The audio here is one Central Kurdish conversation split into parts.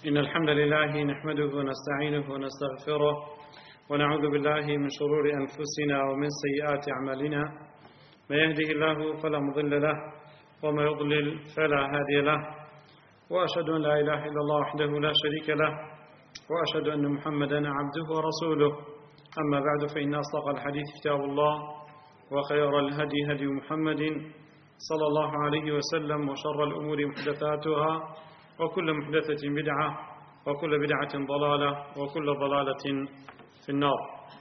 إن الحمد لله نحمده ونستعينه ونستغفره ونعوذ بالله من شرور أنفسنا ومن سيئات أعمالنا من يهده الله فلا مضل له وما يضلل فلا هادي له وأشهد أن لا إله إلا الله وحده لا شريك له وأشهد أن محمدا عبده ورسوله أما بعد فإن أصدق الحديث كتاب الله وخير الهدي هدي محمد صلى الله عليه وسلم وشر الأمور محدثاتها وكل محدثة بدعة وكل بدعة ضلالة وكل ضلالة في النار.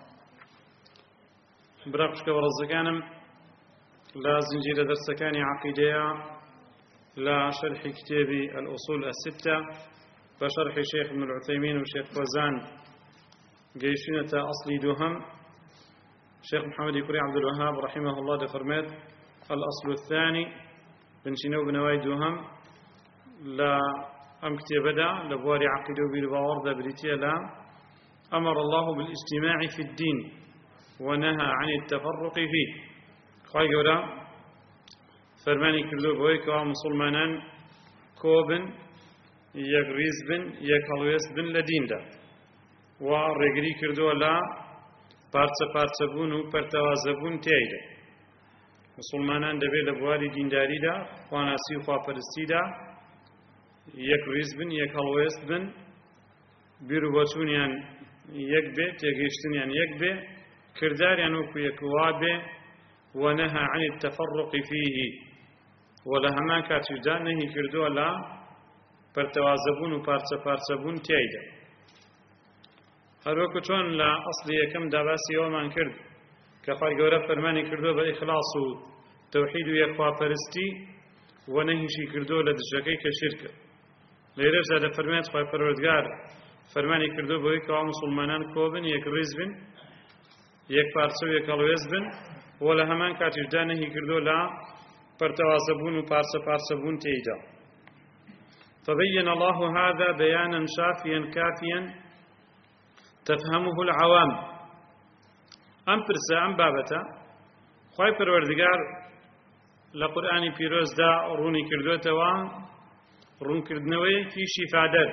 برابشك ورزقانم لا زنجير درسكان عقيدية لا شرح كتاب الأصول الستة بشرح شيخ ابن العثيمين وشيخ فوزان قيشنة أصلي دوهم شيخ محمد يكري عبد الوهاب رحمه الله دفرمات الأصل الثاني بنشينو بنواي دوهم لا أم كتابدا لبواري عقيدة بالباور بريتيا لا أمر الله بالاجتماع في الدين ونهى عن التفرق فيه خواهي قولا فرماني كردو بويك ومسلمانان كوبن يك ريزبن يك هلويسبن لدين دا ورقري كردو لا پارچە بوون و پەرتەوازە بوون تێیدا مسلمانان دەبێت لە بواری دینداریدا خواناسی و خواپەرستیدا یەک ڕیز بن یەک هەڵوێست بن بیر و بۆچوونیان یەک بێ تێگەیشتنیان یەک بێ کرداریان وەکو یەکوا بێ وەنەها عن التفرق فيه و لە هەمان کاتیشدا نەهی کردووە لە پەرتەوازە بوون و پارچە بوون تێیدا هەروەکو چۆن لە ئەسڵی یەکەم داباسی ئەومان کرد کە خوای گەورە فەرمانی کردووە بە ئیخلاص و تەوحید و یەکخواپەرستی و نەهیشی کردووە لە دژەکەی کە شیرکە لێرەشدا دەفەرمێت خوای پەروەردگار فەرمانی کردووە بەوەی کەوا موسڵمانان کۆبن یەک ڕیز بن یەک پارچە و یەک هەڵوێست بن و لە هەمان کاتیشدا نەهی کردووە لە پەرتەوازە بوون و پارچە بوون تێیدا فبين الله هذا بيانا شافيا كافيا تفهمه العوام أم برسا أم بابتا خواهي پروردگار لقرآن پیروز دا رونی کردوتوا رون کردنوی کی شفادر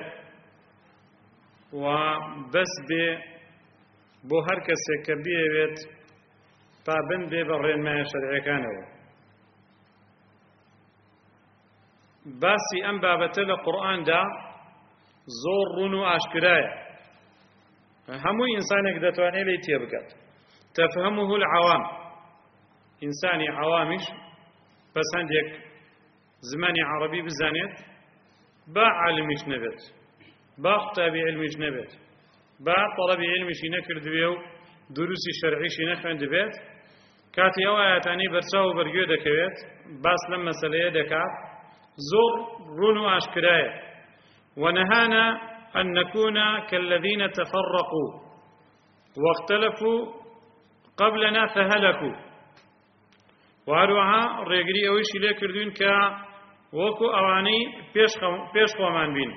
و بس به بو هر کسی که بیوید پابند به برین ما شرعی کانو باسی أم بابتا لقرآن دا زور رونو آشکرای همو إنسانك دتواني لي تيبقت تفهمه العوام إنساني عوامش بس عندك زماني عربي بزانيت با علمش نبت با خطابي علمش نبت با طلبي علمش نكرد بيو دروسي شرعيش نخوند بيت كاتي أو آياتاني برساو برقيو دكويت باس لما سليه دكات زور رونو أشكراية ونهانا أن نكون كالذين تفرقوا واختلفوا قبلنا فهلكوا وهروها ريقري أويش ليه كردون كا وكو أواني بيش خومان بين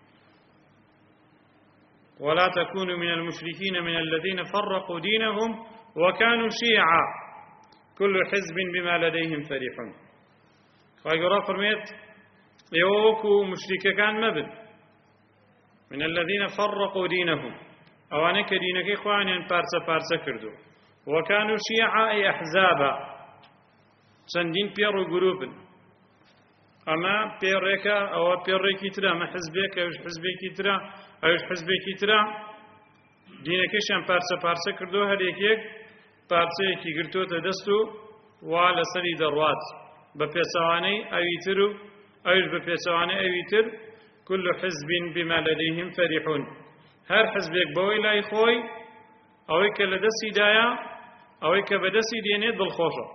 ولا تكونوا من المشركين من الذين فرقوا دينهم وكانوا شيعا كل حزب بما لديهم فرحون فأقرأ فرميت يوكو مشركة كان مبن من الذين فرقوا دينهم أوانك دينك إخوانيا بارسا كردو وكانوا شيعا أي أحزابا سندين بيرو جروبا أما بيريكا أو بيريكي ترى ما حزبك أو حزبك ترى أو حزبك ترى دينك شان بارسا كردو هذيك بارسا كي قرتو تدستو وعلى سري دروات ببيسواني أويترو أو ببيسواني أويتر كل حزب بما لديهم فرحون هر حزبك بوي لا يخوي أويك لدسي دايا أويك بدسي ديني ضل خوشة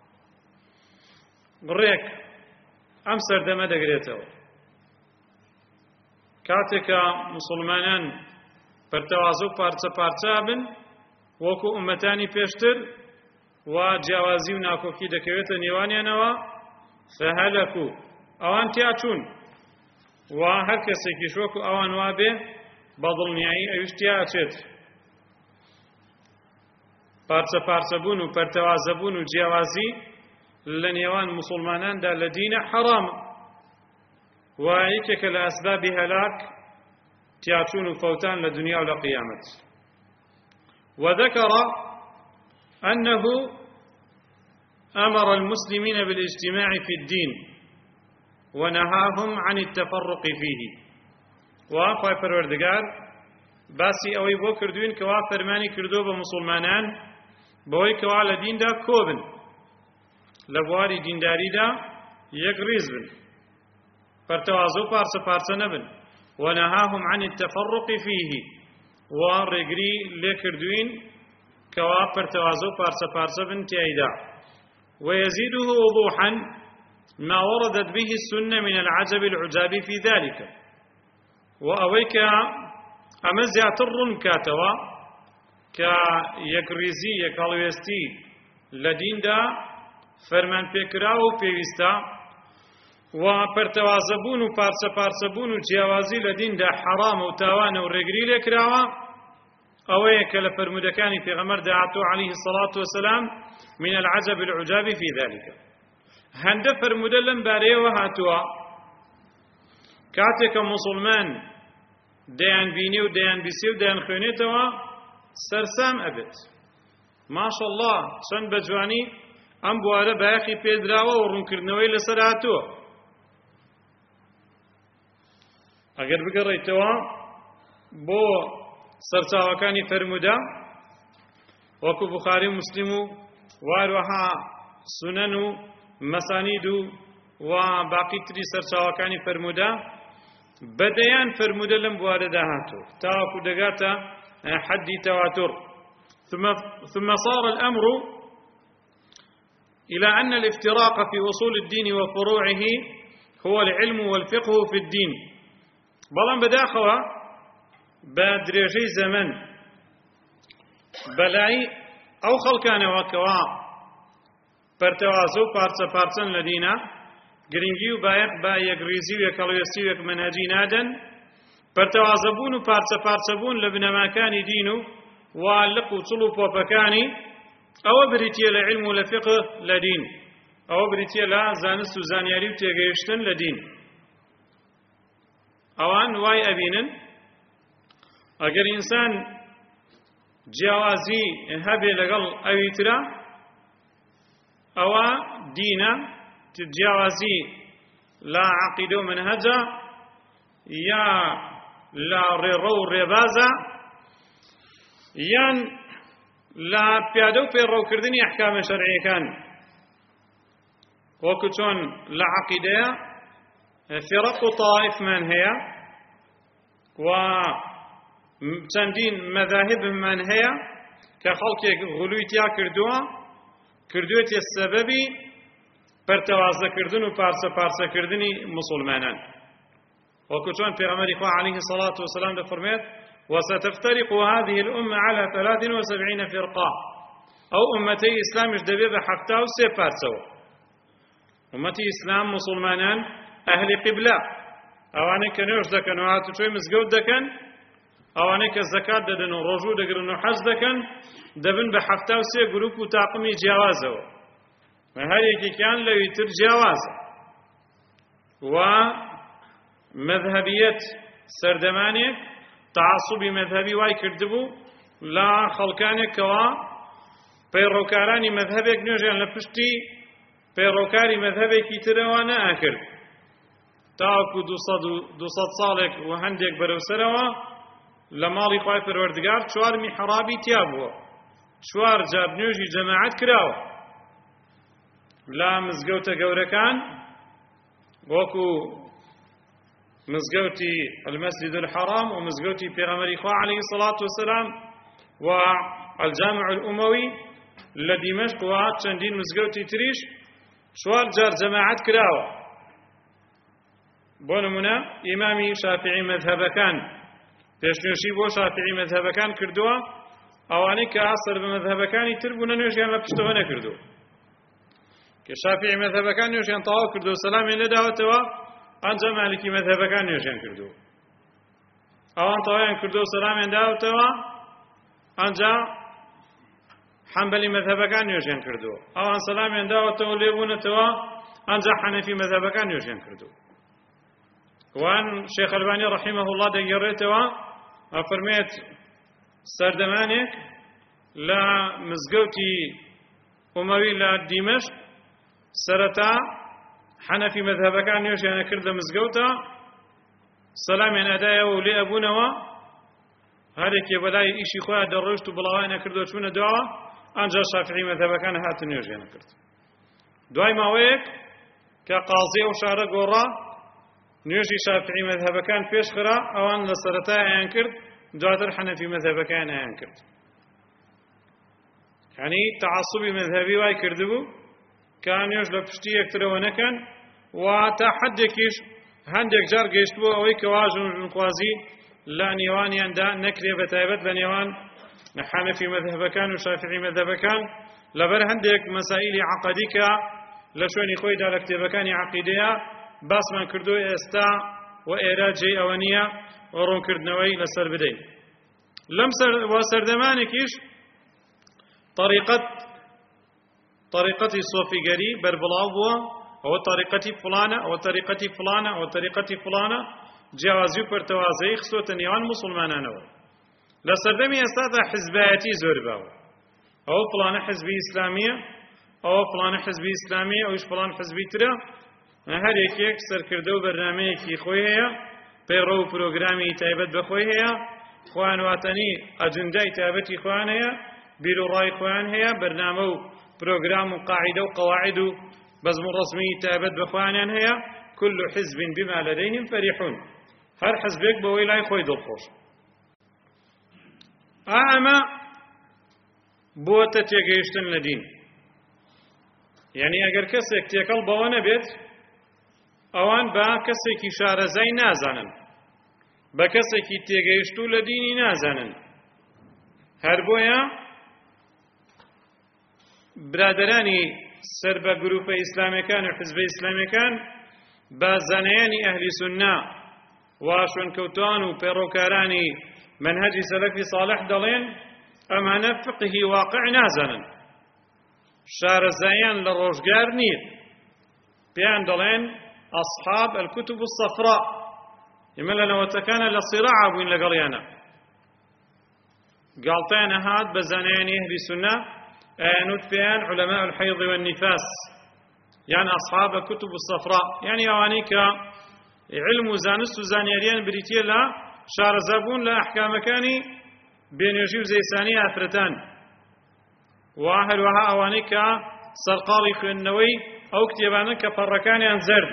غريك أم سردما دقريتو كاتك مسلمانان برتوازو پارچە بن وەکو ئومەتانی پێشتر و جیاوازی و ناکۆکی دەکەوێتە نێوانیانەوە فەهەلەکو ئەوان تیاچوون و هەر کەسێکی شۆکو ئەوان وابێ بەدڵنیایی ئەویشتیا ئەچێت پارچە بوون و پەرتەوازە بوون و جیاوازی لە نێوان مسلماناندا لە دینە حەرامە و یەکێکە لە ئەسبابی هەلاک تياچون وفوتان لدنيا ولقيامة. وذكر أنه أمر المسلمين بالاجتماع في الدين ونهاهم عن التفرق فيه. وخوای پەروەردگار باسی ئەوەی بۆ کردوین کەوا فەرمانی کردو بە مسلمانان بەوەی کەوا لە دیندا کۆبن، لە بواری دینداریدا یەک ڕیز بن، پەرتەوازە و پارچە پارچە نەبن. ونهاهم عن التفرق فيه، وڕێگری لێ کردوین کەوا پەرتەوازە و پارچە پارچە بن تیایدا. ويزيده وضوحا ما وردت به السنة من العجب العجاب في ذلك. وأويك أما زياتر كاتوا كيكريزي يكالويستي لدين دا فرمان فكراو فيوستا وپرتوازبون و پارچە پارچەبوون و جیاوازی لە دیندا حرام و تاوانە و ڕێگری لێکراوە. ئەوەیە کە لە فەرمودەکانی پێغەمبەردا هاتووە عەلەیهی الصەلاة وەسەلام من العجب العجاب في ذلك. هەندە فەرمودە لەم بارەیەوە هاتووە کاتێکە موسڵمان دەیان بینێ و دەیان بیسێ و دەیان خوێنێتەوە سەرسام ئەبێت. ماشەڵڵا چەند بە جوانی ئەم بوارە بایەخی پێدراوە و ڕوونکردنەوەی لەسەر هاتووە. ئەگەر بگەڕێیتەوە بۆ سەرچاوەکانی فەرموودە وەکو بوخاری و موسلیم و واروەها سونەن و مەسانید و باقی تری سەرچاوەکانی فەرموودە بەدەیان فەرموودە لەم بوارەدا هاتووە تاوەکو دەگاتە حەدی تەواتر. ثم صار الأمر إلى أن الافتراق في أصول الدين وفروعه هو العلم والفقه في الدين. بەڵام بەداخەوە بە درێژەی زەمن بەلای ئەو خەڵکانەوە کەوا پەرتەوازە و پارچە پارچەن لە دینە گرنگی و بایەق با یەکڕیزی و یەکەڵوێستی و یەکمەنهەجی نادەن. پەرتەوازەبوون و پارچە پارچەبوون لە بنەماکانی دین و لق و چڵ و پۆپەکانی ئەوە بریتیە لە علم و لە فقه لە دین، ئەوە بریتیە لە زانست و زانیاری و تێگەیشتن لە دین. ئەوان وای ئەبینن ئەگەر ئینسان جیاوازی هەبێ لەگەڵ ئەوی ترە ئەوە دینە، جیاوازی لە عەقیدە و منهەجە یا لە ڕێڕە و ڕێبازە یان لە پیادە و پێڕەوکردنی ئەحکامە شەرعیەکان. وەکو چۆن لە عەقیدەیە فرق و طائفمان هەیە و چەندین مەذاهبمان هەیە کە خەڵکێک غولووی تیا کردوێتە سەبەبی پەرتەوازەکردن و پارچە پارچەکردنی مسلمانان. وەکو چۆن پێغەمبەری خوا عەلەیهی الصەلاة وەسەلام دەفەرمێت وستفترق هذه الأمة على 73 فرقة. أو أمتي إسلام دبي بحفتا وسي بارسو. أمتي إسلام مسلمانان أهل قبلة أواني كنوش دكن وهاتو شوي مزقود دكن أواني كالزكاة ددن ورجو دقرن وحج دكن دبن بحفتا وسي قلوك وتاقمي جوازه وهذه كان لو يتر جوازه. ومذهبية سردماني تعصبی مذهبی وای کردبوو لە خەڵکانێکەوە پەیڕەوکارانی مەذهبێک نوێژیان لە پشتی پەیڕەوکاری مەذهبێکی ترەوە نەئەکرد تاوەکو 200 ساڵێک و هەندێک بەرەوسەرەوە لە ماڵی خوای پەروەردگار 4 میحرابی تیا بووە، 4 جار نوێژی جەماعەت کراوە لە مزگەوتە گەورەکان وەکو مزگەوتی المسجد الحرام و مزگەوتی پێغەمبەری خوا عەلەیهی الصەلاة وەسەلام و الجامع الأموي لە دیمەشق و چەندین مزگەوتی تریش 4 جار جەماعەت کراوە. بۆ نمونە ئیمامی شافعی مەذهەبەکان پێشنوێژی بۆ شافعی مەذهەبەکان کردووە، ئەوانەی کە ئاسەر بە مەذهەبەکانی تر بوونە نوێژیان لە پشتەوە نەکردووە. کە شافعی مەذهەبەکان نوێژیان تەواو کردووە سەلامیان لێداوەتەوە ئەنجا مالکی مەذهەبەکان نوێژیان کردووە، ئەوان تەواویان کردووە سەلامیان داوەتەوە ئەنجا حەنبەلی مەذهەبەکان نوێژیان کردووە، ئەوان سەلامیان داوەتەوە لێبوونەتەوە ئەنجا حەنەفی مەذهەبەکان نوێژیان کردووە. وان شيخ الباني رحمه الله دەگەڕێتەوە ئەفەرمێت سەردەمانێک لە مزگەوتی ئومەوی لە دیمەشق سەرەتا حەنەفی مەذهەبەکان نوێژیانە کرد لە مزگەوتە سەلامیان ئەدایەوە و لێ ئەبوونەوە هەرێکێ بەلای ئیشی خۆیان دەڕۆیشت و بڵاوانە کردەوە چوونە دواوە ئەنجا شافعی مەذهەبەکان هاتن نوێژیانە کرد دوای ماوەیەک کە قازی ئەو شارە گۆڕا نوێژی شافعی مەذهەبەکان پێش خرا ئەوان لە سەرەتا ئەیان کرد دواتر حەنەفی مەذهەبەکان ئەیان کرد یعنی تعەسوبی مەذهەبی وای کردبوو کە نوێژ لە پشتی یەکترەوە نەکەن و تا حەدێکیش هەندێک جار گەیشتبووە ئەوەی کە واژنخوازی لە نێوانیاندا نەکرێ بەتایبەت لە نێوان حەنەفی مەذهەبەکان و شافعی مەذهەبەکان لەبەر هەندێک مەسائیلی عەقەدی کە لە شوێنی خۆیدا لە کتێبەکانی عەقیدەیە باسمان کردو ئێستا و ئێرە جێی ئەوە نییە ڕوونکردنەوەی لەسەر بدەین لەم سەردەمانێکیش طریقەتی سۆفیگەری بەربڵاو بووە ئەوە طریقەتی فڵانە ئەوە طریقەتی فڵانە ئەوە طریقەتی فڵانە جیاوازی و پەرتەوازەی خستۆتە نێوان موسڵمانانەوە لە سەردەمی ئێستادا حیزبایەتی زۆر باوە ئەوە فڵانە حیزبی ئیسلامیە ئەوە فڵانە حیزبی ئیسلامیە ئەویش فڵان حیزبی ترە هەر یەکێک سەرکردە و بەرنامەیەکی خۆی هەیە پەیڕەو و پرۆگرامی تایبەت بەخۆی هەیە خۆیان واتەنی ئەجندای تایبەتی خۆیان هەیە بیر و ڕای خۆیان هەیە بەرنامە و پرۆگرام و قاعدە و قەواعید و بەزم و ڕەسمی تایبەت بەخۆیانیان هەیە كل حزب بما لديهم فرحون هەر حزبێک بەوەی لای خۆی دڵخۆش ئەمە بۆتە تێگەیشتن لە دین یعنی ئەگەر کەسێک تێکەڵ بەوە نەبێت ئەوان بە کەسێکی شارەزای نازانن بە کەسێکی تێگەیشتوو لە دینی نازانن هەر بۆیە برادەرانی سەر بە گروپە ئیسلامیەکان و حیزبە ئیسلامیەکان بە زانایانی ئەهلی سوننا و شوێنکەوتوان و پێڕۆکارانی منهەجی سەلەفی صالح دەڵێن ئەمانە فقهی واقع نازانن شارەزاییان لە ڕۆژگار نییە پێیان دەڵێن أصحاب الكتب الصفراء ئێمە لەنەوەتەکانە لە صراع بووین لەگەڵیانە گاڵتەیانە هات بە زانایانی ئەهلی سوننا ئەیانوت پێیان علەماء الحەیض والنفاس يعني أصحاب الكتب الصفراء يعني أواني علم وزانست وزانياريان بريتيا لا شارزابون لا أحكام كاني بين يجيو زيساني أفرتان واحد وها أواني سرقالي خوينوي أو كتيبانا كفركاني عن زرد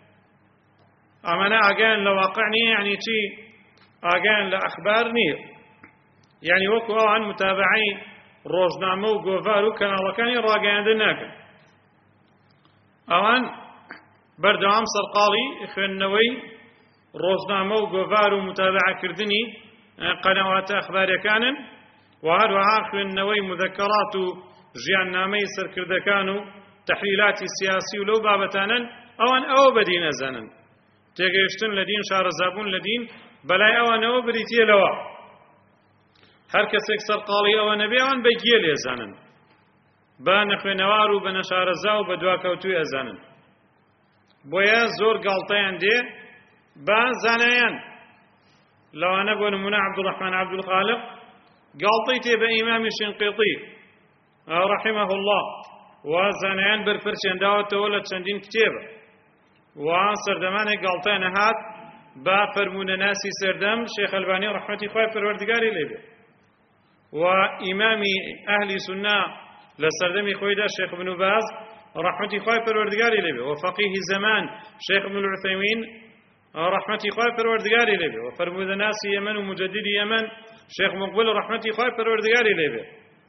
أمانا أجان لواقعني يعني شي أجان لأخبارني يعني وكو عن متابعي روزنامو وغوفارو كان الله كان راجعين دناك ئەوان بەردەوام سەرقاڵی خوێندنەوەی ڕۆژنامە و گۆڤار و متابعەکردنی قەنەواتە ئەخباریەکانن و هەروەها خوێندنەوەی مذەکەرات و ژیاننامەی سەرکردەکان و تەحلیلاتی سیاسی و لەو بابەتانن ئەوان ئەوە بەدین ئەزانن تێگەیشتن لە دین شارەزابوون لە دین بەلای ئەوانەوە بریتیە لەوە هەر کەسێک سەرقاڵی ئەوە نەبێ ئەوان بەگیە لێزانن بە نەخوێنەوار و بە نەشارەزا و بە دواکەوتووی ئەزانن بۆیە زۆر گاڵتەیان دێ بە زانایان لەوانە بۆ نمونە عەبدوڵڕەحمان عەبدولخالق گاڵتەی تێ بە ئیمامی شینقیطی رحمه الله و زانایان بەرپەرچێنداوەتەوە لە چەندین کتێبە و سەردەمانێک گاڵتەیان هات بە فەرمونەناسی سەردەم شێخ ئەلبانی ڕەحمەتی خوای پەروەردگاری لێبێ و ئیمامی ئەهلی سوننا لسردمي خويدا شيخ ابن باز رحمتي خواهي پروردگاري لبه وفقيه زمان شيخ ابن العثيمين رحمتي خواهي پروردگاري لبه وفرمود ناس يمن ومجدد يمن شيخ مقبل رحمتي خواهي پروردگاري لبه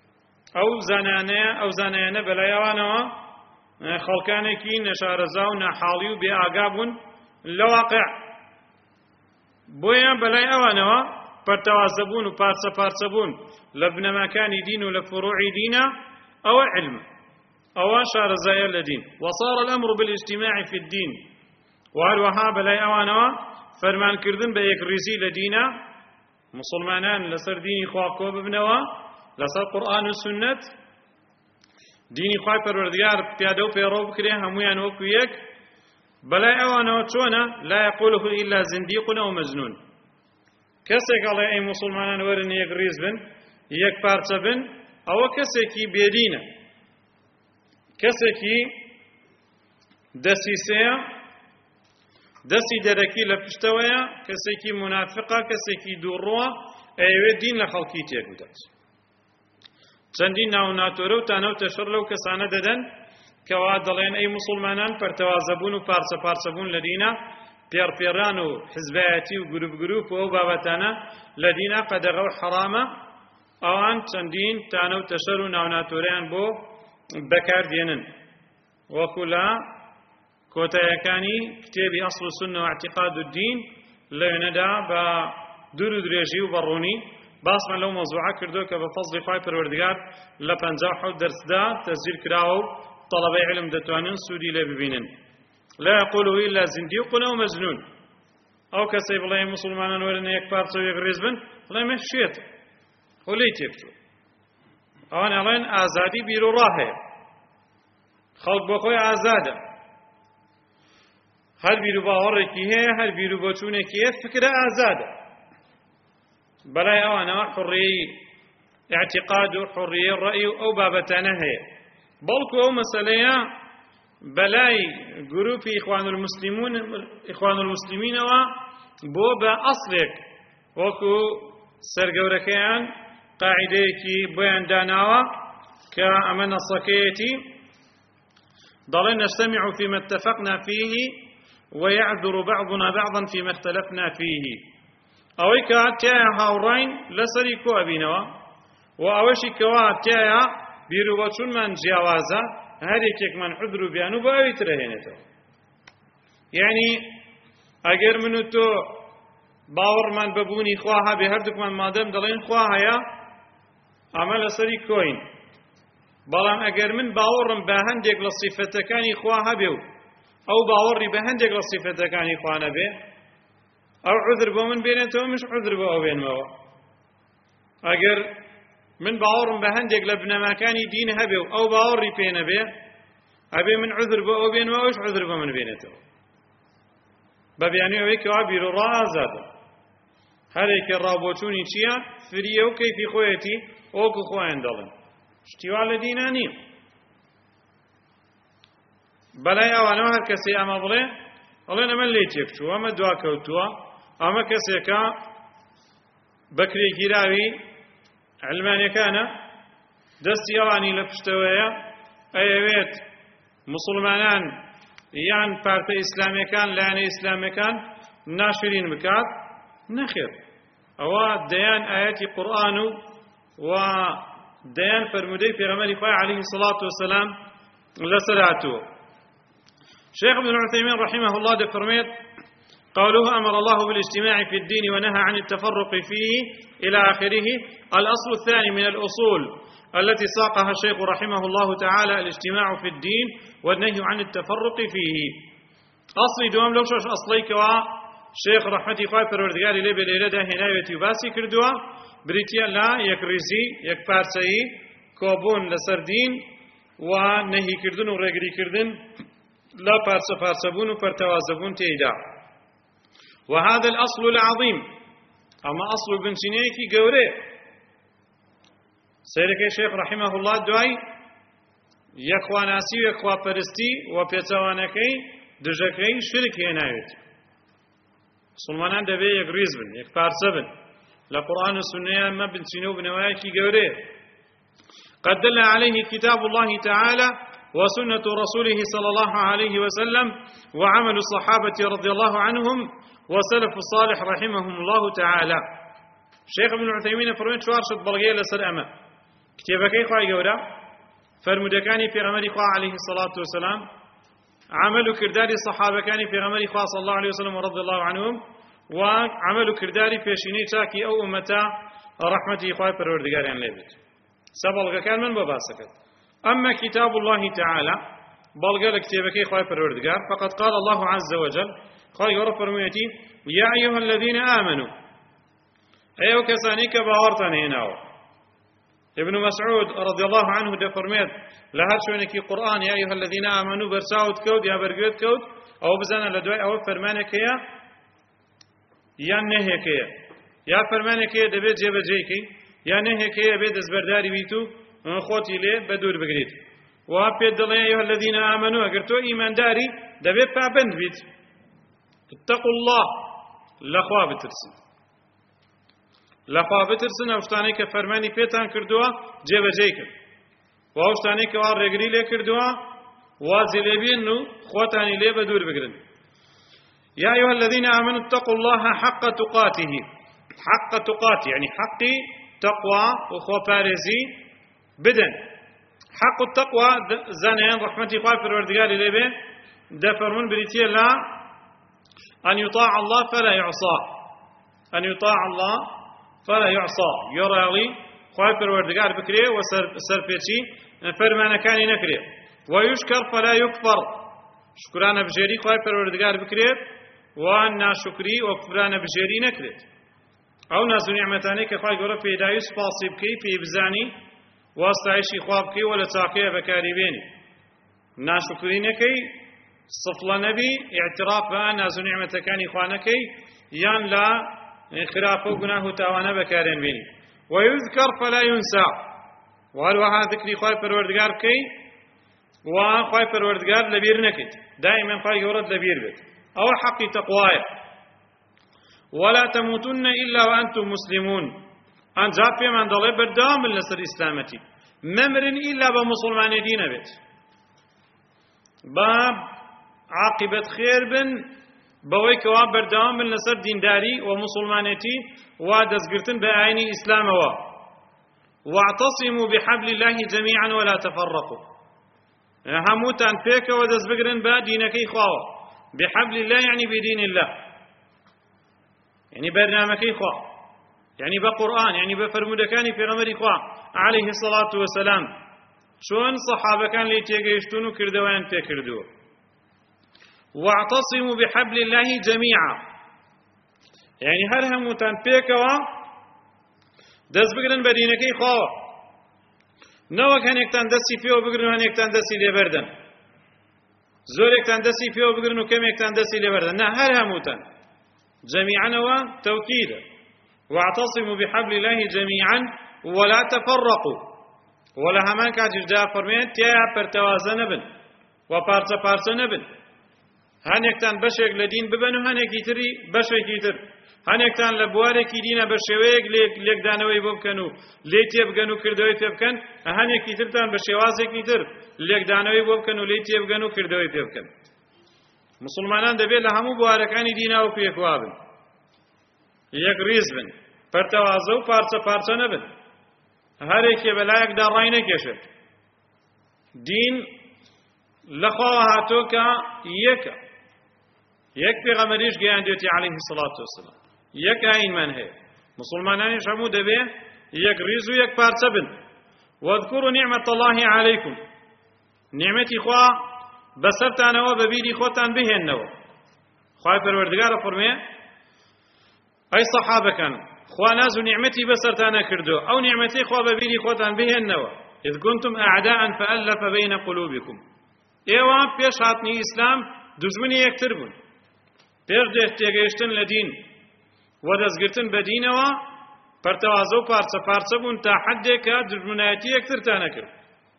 او زانانا بلايوانا خلقانكي نشارزاو نحاليو بأعقابون لواقع بويا بلايوانا پرتوازبون و پارسبون لبنما كان دين لفروع دينا أو علم أو شارزايا لدين وصار الأمر بالاجتماع في الدين وهل وهاب لا أوانا فرمان كردن بيك رزي لدينا مسلمانان لسر ديني خواكو ببنوا لسر قرآن والسنة ديني خواك پروردگار پیادو پیرو بکره همویان وکو یک بەلای ئەوانەوە چۆنە لا يقوله إلا زنديق أو مجنون کەسێک ئەڵێ ئەی موسڵمانان وەرن یەک ڕیز بن یەک پارچە بن ئەوە کەسێکی بێدینە کەسێکی دەسیسەیە دەستی دەرەکی لە پشتەوەیە کەسێکی منافقە کەسێکی دووڕووە ئەوێ دین لە خەڵکی تێک بدات چەندین ناو ناتۆرە و تانەوتە شەڕ لەو کەسانە دەدەن کەوا دەڵێن ئەی موسڵمانان پەرتەوازەبوون و پارچەبوون لە دینە پێڕپێڕان و حزبایەتی و گروپ و ئەو بابەتانە لە دینە قەدەغە و حەرامە ئەوان چەندین تانەوتە شەڕ و ناو ناتۆرەیان بۆ بەکاردێنن وەکو لە کۆتایەکانی کتێبی ئەسڵ و سونە و اعتیقاد و دین لەوێنەدا بە دوور و درێژی و بەڕوونی باسمان لەو مەوزوعە کردو کە بە فەزڵی خوای پەروەردگار لە 57 دەرسدا تەسجیل کراوە و طەڵەبەی علم دەتوانن سوودی لێ ببینن لا يقوله إلا زنديق أو مجنون أو كسي بڵێ مسلمانان وەرن یەک پارچە و یەک ڕێز بن بڵێ مە شێت هۆلەی تێکچوو ئەوان ئەڵێن ئازادی بیر و ڕاه هەیە خەڵک بۆ خۆی ئازادە هەر بیر و باوەڕێکی هەیە هەر بیر و بۆچوونێکی هەیە فکرە ئازادە بەلای ئەوانەوە حڕیەی اعتقاد و حڕیەی ڕەئی و ئەو بابەتانە هەیە بەڵکو ئەو مەسەلەیە بەلای گروپی ئیخوان المسلمینەوە بۆ بە ئەسڵێک وەکو سەرگەورەکەیان قاعیدەیەکی بۆیان داناوە کە ئەمە نەسەکەیەتی دەڵێن نجتمع فيما اتفقنا فيه ويعذر بعضنا بعضا فيما اختلفنا فيه ئەوەی کە تایە هاوڕاین لەسەری کۆ ئەبینەوە و ئەوەشی کەوا تایە بیر و بۆچوونمان جیاوازە هەر یەکێکمان عذر و بیان و بۆ ئەوی ترەهێنێتەوە یعنی ئەگەر من و تۆ باوەڕمان بەبوونی خوا هەبێ هەردووکمان مادەم دەڵێن خوا هەیە ئەمە لەسەری کۆین بەڵام ئەگەر من باوەڕم بە هەندێک لە سیفەتەکانی خوا هەبێ و ئەو باوەڕی بە هەندێک لە سیفەتەکانی خوا نەبێ ئەو عذر بۆ من بێنێتەوە مش عذر بۆ ئەو بێنمەوە ئەگەر من باوەڕم بە هەندێک لە بنەماکانی دین هەبێ و ئەو باوەڕی پێ نەبێ ئەبێ من عذر بۆ ئەو بێنمەوە ئەوش عذر بۆ من بێنێتەوە بە بیانی ئەوەی کەوا بیر و ڕا ئازادە هەرێکێ ڕاوبۆچوونی چییە فریە و کەیفی خۆیەتی وەکو خۆیان دەڵێن شتیوا لە دینە نییە بەلای ئەوانەوە هەر کەسێ ئەمە بڵێ ئەڵێن ئەمە لێ تێکچووە ئەمە دواکەوتووە ئەمە کەسێکە بەکرێگیراوی علمانیەکانە دەستی ئەوانی لە پشتەوەیە ئەیەوێت مسلمانان یان پارتە ئیسلامیەکان لایەنە ئیسلامیەکان ناشرین بکات نەخێر ئەوە دەیان ئاەتی قورئان و دەیان فەرمودەی پێغەمبەری خوا عەلەیهی سەڵاتو وەسەلام لەسەر هاتووە شيخ ابن عثيمين رحمه الله دفرميت قوله أمر الله بالاجتماع في الدين ونهى عن التفرق فيه إلى آخره الأصل الثاني من الأصول التي ساقها الشيخ رحمه الله تعالى الاجتماع في الدين والنهي عن التفرق فيه أصلي دوام لو شوش أصلي كوا شيخ رحمتي خواه پروردگاری لێ بێلێرەدا هێناوێتی و باسی کردووە بریتە لا یەکڕیزی یەکپارچەیی کۆبوون لەسەر دین و نەهیکردن و ڕێگریکردن لا پارچەبوون و پەرتەوازەبوون تێیدا وهذا الأصل العظيم أما أصل بنشينيكي قوري سيرك الشيخ رحمه الله دواي يخوى ناسي ويخوى پرستي وبيتوانكي دجكي شرك هنايت سلمانان دبي يقريز بن يكبارس بن لقرآن السنة ما بنشينو بنوايكي قوري قد دل عليه كتاب الله تعالى وسنة رسوله صلى الله عليه وسلم وعمل الصحابة رضي الله عنهم وسلف الصالح رحمهم الله تعالى شيخ ابن عثيمين فرميت شوارشت بلغيه لسر أما كتابكي خواهي قورا فرمودكاني في غمري خواه عليه الصلاة والسلام عمل كرداري صحابة كاني في غمري خواه صلى الله عليه وسلم ورضي الله عنهم وعمل كرداري في شيني تاكي أو أمتا رحمتي خواه پروردگاريان ليبت سبلغ كان من بباسكت أما كتاب الله تعالى بلغ كتابكي خواه پروردگار فقد قال الله عز وجل خواهي قرأ فرميتي يا أيها الذين آمنوا أيها كسانيك باورتان هناو ابن مسعود رضي الله عنه ده فرميت لهر شوينكي قرآن يا أيها الذين آمنوا برساوت كود يا برقوت كود ئەو بزانە لە دوای ئەوە فەرمانێکەیە یان نەهێکەیە، یا فەرمانێکەیە دەبێت جێبەجێکەی، یان نەهێکەیە بێت دەستبەرداری بیت و خۆتی لێ بە دوور بگریت. وا پێت دەڵێ ئەیها الذین ئامەنوو، ئەگەر تۆ ئیمانداری دەبێت پابەند بیت. اتقوا الله، لەخوا بترسن، لەخوا بترسن، ئەو شتانەی کە فەرمانی پێتان کردووە جێبەجێی کرد، و ئەو شتانەی کە وا ڕێگری لێ کردووە وازی لێبێن و خۆتانی لێ بە دوور بگرن. يا أيها الذين آمنوا اتقوا الله حق تقاته، حق تقاته يعني حق تقوى وخو بارزي بدن. حق التقوى زانيان رحمتي خواه پروردگار لبه ده فرمون بريتيه لا أن يطاع الله فلا يعصى، أن يطاع الله فلا يعصى، يرالي خواه پروردگار بكريه وسرپيچي فرمان كاني نكريه، ويشكر فلا يكفر، شكرانا بجيري خواه پروردگار بكريه وان ناشکری و کفران بجێری نەکرێت. ئەو ناز و نیعمەتانەی کە خوای گەورە پێداوی و سوپاسی بکەی، پێی بزانی، واستایشی خوا بکەی و لە چاکەیە بەکاری بێنی. ناشکری نەکەی، سفڵە نەبی، ئیعتراف بە ناز و نیعمەتەکانی خوا نەکەی، یان لە خراپە و گوناه و تاوانە بەکارێن بێنی. ويذكر فلا ينسى، وهروەها ذکری خوای پەروەردگار بکەی و خوای پەروەردگار لەبیر نەکەیت، دائما خوای گەورەت لەبیر بێت. أو حق تقوايا. ولا تموتن إلا وأنتم مسلمون، أن جاب في من ضلب بردام من لسر إسلامتي ممر إلا بمسلمان دين بيت باب عاقبة خير بن بويك واب بردام من لسر دين داري ومسلمانتي ودزقرتن بآيني إسلام واعتصموا بحبل الله جميعا ولا تفرقوا، هموتان فيك ودزبقرن بدينكي خواوا، بحبل الله يعني بدين الله، يعني برنامجي خوا، يعني بقرآن، يعني بفرمودكاني في غمر خوا عليه الصلاة والسلام، شون صحابة كان لي تيجيشتونو كردوان تكردو. واعتصموا بحبل الله جميعا، يعني هر هموتان بيكوا دز بقرن بدينكي خوا، نو كان يكتان دسي فيه وبقرن هن يكتان دسي لبردن، زورێکتان دەستی پێوە بگرن و کەمێکتان دەستی لێبەردەن، نا هەر هەمووتان جەمیعەنەوە تەوکیدە. واعتصموا بحبل الله جميعا ولا تفرقوا، ولا هەمان کاتیشدا فەرمێن تیا پەرتەوازە نەبن و پارچە پارچە نەبن، هەنێکتان بەشێک لە دین ببەن و هەنێکی تری بەشێکی تر، هەنێکتان لە بوارێکی دینە بە شێوەیەک لێکدانەوەی بۆ بکەن و لێ تێبگەن و کردەوەی پێ بکەن، هەنێکی ترتان بە شێوازێکی تر لێکدانەوەی بۆ بکەن و لێ تێبگەن و کردەوەی پێ بکەن. مسلمانان دەبێت لە هەموو بوارەکانی دینا و پێکوا بن، یەک ڕیز بن، پەرتەوازە و پارچە پارچە نەبن، هەرێکێ بەلایەکدا ڕای نەکێشێت. دین لەخواوە هاتۆ کە یەکە، یەک پێغەمبەریش گەیاندوێتی عەلەیهی السەڵاتو وەسەلام، یەک ئاینمان هەیە، مسلمانانیش هەموو دەبێ یەک ڕیز و یەک پارچە بن. واذكروا نعمة الله عليكم، نعمتي خوا بسرتانەوە بەبیری خۆتان بهێننەوە. خوای پەروەردگار فەرمێ ئەی سەحابەکان، خوا ناز و نعمەتی بەسەرتانە کردو، ئەو نعمەتەی خوا بەبیری خۆتان بهێننەوە. إذ كنتم أعداء فألف بين قلوبكم، ئێوە پێش هاتنی ئیسلام دژمنی یەکتر بوون، پێش تێگەیشتن لە دین و دەستگرتن بە دینەوە پەرتەوازە و پارچە پارچە بوون تا حەدێک کە دژمنایەتی یەکترتانە کرد.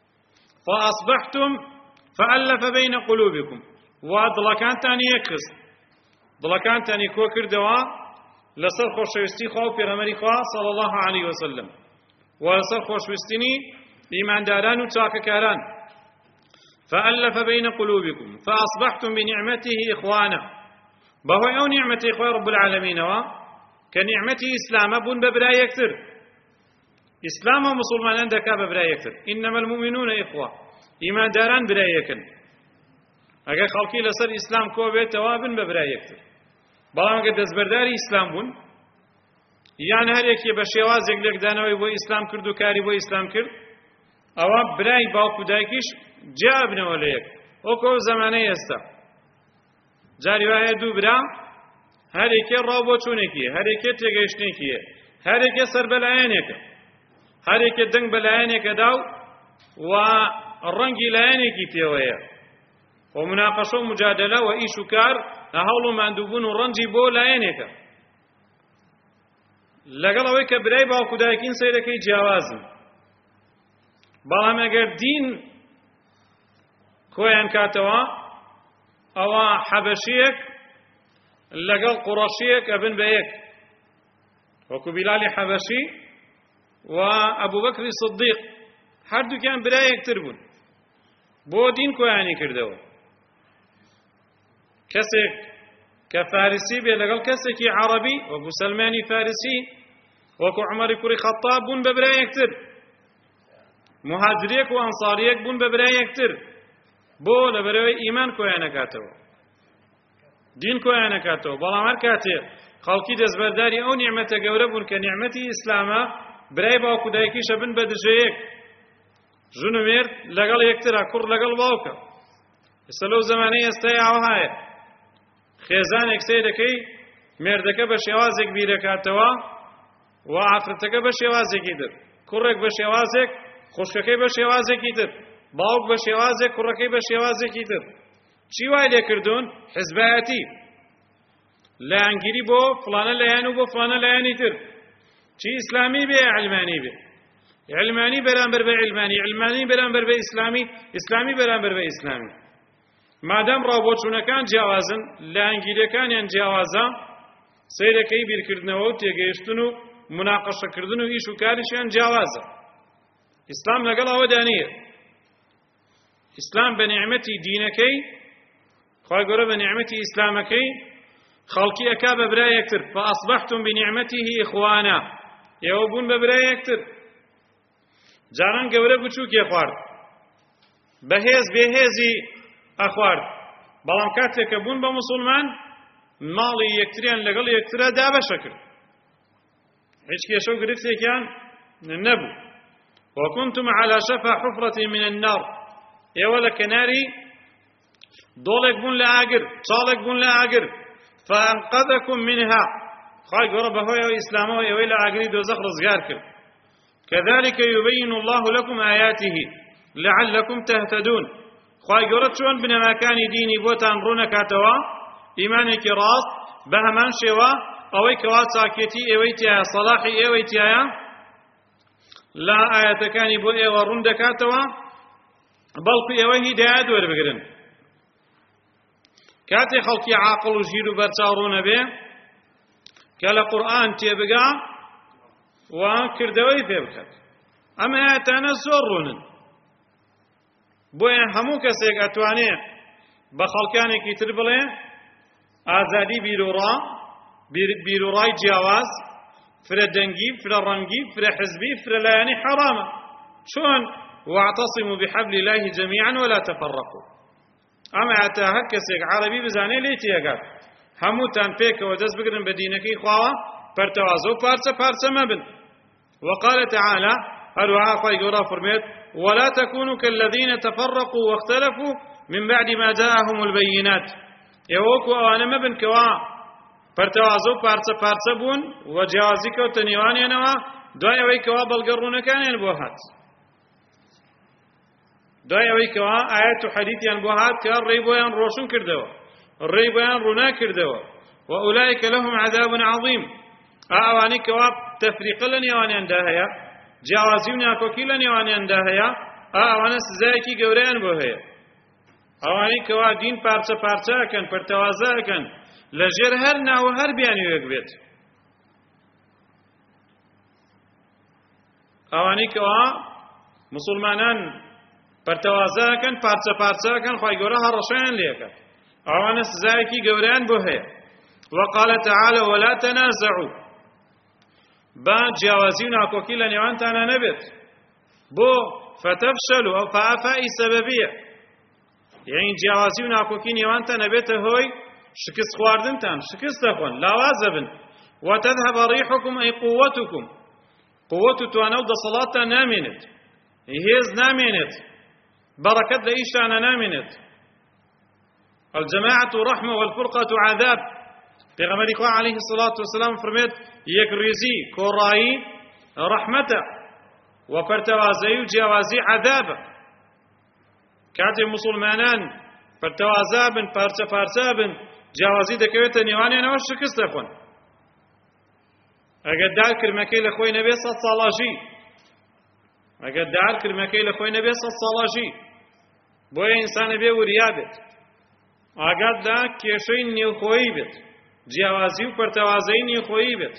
فأصبحتم فألف بين قلوبكم، ودڵەکانتانی یەکخست، دڵەکانتانی کۆ کردەوە لەسەر خۆشەویستی خوا و پێغەمبەری خوا صلی الله عليه وسلم و لەسەر خۆشویستنی ئیمانداران و چاکەکاران. فألف بين قلوبكم فأصبحتم بنعمته إخوانا، بەهۆی ئەو نعمەتەی خوای رب العالمینەوە کە نعمەتی ئیسلامە بوون بە برای یەکتر. ئیسلام و مسلمانان دەکا بە برای یەکتر. إنما المؤمنون إخوة، ئیمانداران برای یەکن. ئەگەر خەڵکی لەسەر ئیسلام کۆ بێتەوە بن بە برای یەکتر، بەڵام ئەگەر دەستبەرداری ئیسلام بوون یان هەرێکی بە شێوازێک لێکدانەوەی بۆ ئیسلام کرد و کاری بۆ ئیسلام کرد، ئەوە برای باوکو دایکیش جیا بنەوە لە یەک، وەکو ئەو زەمانەی ئێستا. جاری وایە دوو برا هەرێکێ ڕاو بۆ چوونێکیە، هەرێکێ تێگەیشتێکیە، هەرێکێ سەر بەلایەنێکە، هەرێکێ دەنگ بەلایەنێکەدا و ڕەنگی لایەنێکی پێوەیە، ومناقشة ومجادلة وإيش وكار هەوڵ و ماندووبوون و ڕەنجی بۆ لایەنێکە لەگەڵ ئەوەی کە برای باوکو دایکین سەیرەکەی جیاوازن بەڵام ئەگەر دین کۆیان کاتەوە ئەوە حەبەشیەک لەگەڵ قوڕەشیەک ئەبن بە یەک وەکو بیلالی حەبەشی و ئەبوو بەکری سیدیق هەردووکیان برای یەکتر بوون بۆ دین کۆیانی کردەوە کەسێک کە فارسی بێ لەگەڵ کەسێکی عەرەبی وەکو سەلمانی فارسی وەکو عومەری کوڕی خەتاب بوون بە برای یەکتر مهاجرێک و ئەنساریەک بوون بە برای یەکتر بۆ لەبەرەوەی ئیمان کۆیان نەکاتەوە دین کۆیان نەکاتەوە بەڵام هەر کاتێک خەڵکی دەستبەرداری ئەو نیعمەتە گەورە بوون کە نیعمەتی ئیسلامە برای باوکو دایکیشە بن بە دژەیەک ژن و مێرد لەگەڵ یەکترە کوڕ لەگەڵ باوکە ئێستا لەو زەمانەی ئێستای ئاوهایە خێزانێک سەیرەکەی مێردەکە بە شێوازێک بیرەکاتەوە و ئافرەتەکە بە شێوازێکی تر کوڕێک بە شێوازێک خوشکەکەی بە شێوازێکی تر باوک بە شێوازێک کوڕەکەی بە شێوازێکی تر چی وای لێکردوون حیزبایەتی لایەنگیری بۆ فڵانە لایەن و بۆ فڵانە لایەنی تر چی ئیسلامی بێ علمانی بێ علمانی بەرامبەر بە علمانی علمانی بەرامبەر بە ئیسلامی ئیسلامی بەرامبەر بە ئیسلامی مادام ڕاوبۆچوونەکان جیاوازن لایەنگیریەکانیان جیاوازە سەیرەکەی بیرکردنەوە و تێگەیشتن و مناقەشەکردن و ئیش و کاریشیان جیاوازە ئیسلام لەگەڵ ئەوەدا نییە ئیسلام بە نیعمەتی دینەکەی خوای گەورە بە نیعمەتی ئیسلامەکەی خەڵکی ئەکا بە برای یەکتر فەئەصبەحتم بنیعمەتیه ئیخوانا ئێوە بوون بە برای یەکتر جاران گەورە بچووکێ خوارد بەهێز بێهێزی ئەخوارد بەڵام کاتێک کە بوون بە موسڵمان ماڵی یەکتریان لەگەڵ یەکترە دابەشە کرد هیچ کێشە و گرفتێکیان نەبوو وكنتم على شفا حفرة من النار ئێوە لە کەناری دۆڵێک بوون لە ئاگر چاڵێک بوون لە ئاگر فأنقذكم منها خوای گەورە بەهۆی ئەوەی ئیسلامەوە ئێوەی لە ئاگری دۆزەخ ڕزگار کرد كذلك يبين الله لكم آياته لعلكم تهتدون خوای گەورە چۆن بنەماکانی دینی بۆتان ڕوونەکاتەوە ئیمانێکی ڕاست بە هەمان شێوە ئەوەی کەوا چاکێتی ئێوەی تایە سەلاحی ئێوەی تایە لە ئاەتەکانی بۆ ئێوە ڕوون دەکاتەوە بەڵکو ئێوە هیدایەت وەربگرن کاتێ خەڵکی عاقڵ و ژیر و بەرچاو ڕوونە بێ کە لە قورئان تێبگا و کردەوەی پێ بکات ئەم ئاەتانە زۆر ڕوونن بۆیە هەموو کەسێک ئەتوانێ بە خەڵکانێکی تر بڵێ ئازادی بیرۆڕای جیاواز فرە دەنگی فرە ڕەنگی فرە حزبی فرە لایەنی حەرامە چۆن واعتصموا بحبل الله جميعا ولا تفرقوا ئەمە ئاەتە هەر کەسێک عەرەبی بزانێ لێی تێگات هەمووتان پێکەوە دەست بگرن بە دینەکەی خواوە پەرتەوازە و پارچە پارچە مەبن وقال تعالى هەروەها خوای گەورە فەرمێت ولا تكونوا كالذين تفرقوا واختلفوا من بعد ما جاءهم البينات ئێوەکو ئەوانە مەبن کەوا پەرتەوازە و پارچە پارچە بوون و جیاوازی کەوتە نێوانیانەوە دوای ئەوەی کەوا بەڵگەڕوونەکانیان بۆ هات دوای ئەوەی کەوا ئاەت و حەدیثیان بۆ هات کە ڕێی بۆیان ڕۆشن کردەوە ڕێی بۆیان ڕوونا کردەوە وأولئك لهم عذاب عظيم ئەوانەی کەوا تەفریقە لە نێوانیاندا هەیە جیاوازی و ناکۆکی لە نێوانیاندا هەیە ئەوانە سزایەکی گەورەیان بۆ هەیە ئەوانەی کەوا دین پارچە پارچە ئەکەن پەرتەوازە ئەکەن لەژێر هەر ناوە هەر بیانوێک بێت ئەوانەی کەوا موسڵمانان پەرتەوازە ئەکەن پارچە پارچە ئەکەن خوای گەورە هەڕەشەیان لێکات ئەوانە سزایەکی گەورەیان بۆ هەیە وقال تعالى ولا تنازعوا با جیاوازی و ناکۆکی لە نێوانتانە نەبێت بۆ فتفشلوا ئەو فائفائی سەبەبیە یعنی جیاوازی و ناکۆکی نێوانتان نەبێتە هۆی شکست خواردنتان شکست دەخۆن لاوازە بن وتذهب ريحكم أي قوتكم قوة توانە و دەسەڵاتتان نامێنێت هێز نامێنێت بەڕەکەت لە ئیشتانە نامێنێت الجماعة رحمة والفرقة عذاب پیغمبری خواه علیه الصلاة والسلام فرمید یک ریزی کۆڕایی ڕەحمەتە و پەرتەوازەی و جیاوازی عذابە کاتێ موسڵمانان پەرتەوازە بن، پارچە پارچە بن، جیاوازی دەکەوێتە نێوانیانەوە شکست دەخۆن. ئەگەر دارکردنەکەی لە خۆی نەبێ 100 ساڵاژی، ئەگەر دارکردنەکەی لە خۆی نەبێ 100 ساڵاژی، بۆیە ئینسانە بێ وریا بێت، ئاگاتدا کێشەی نێوخۆیی بێت، جیاوازی و پەرتەوازەی نێوخۆیی بێت.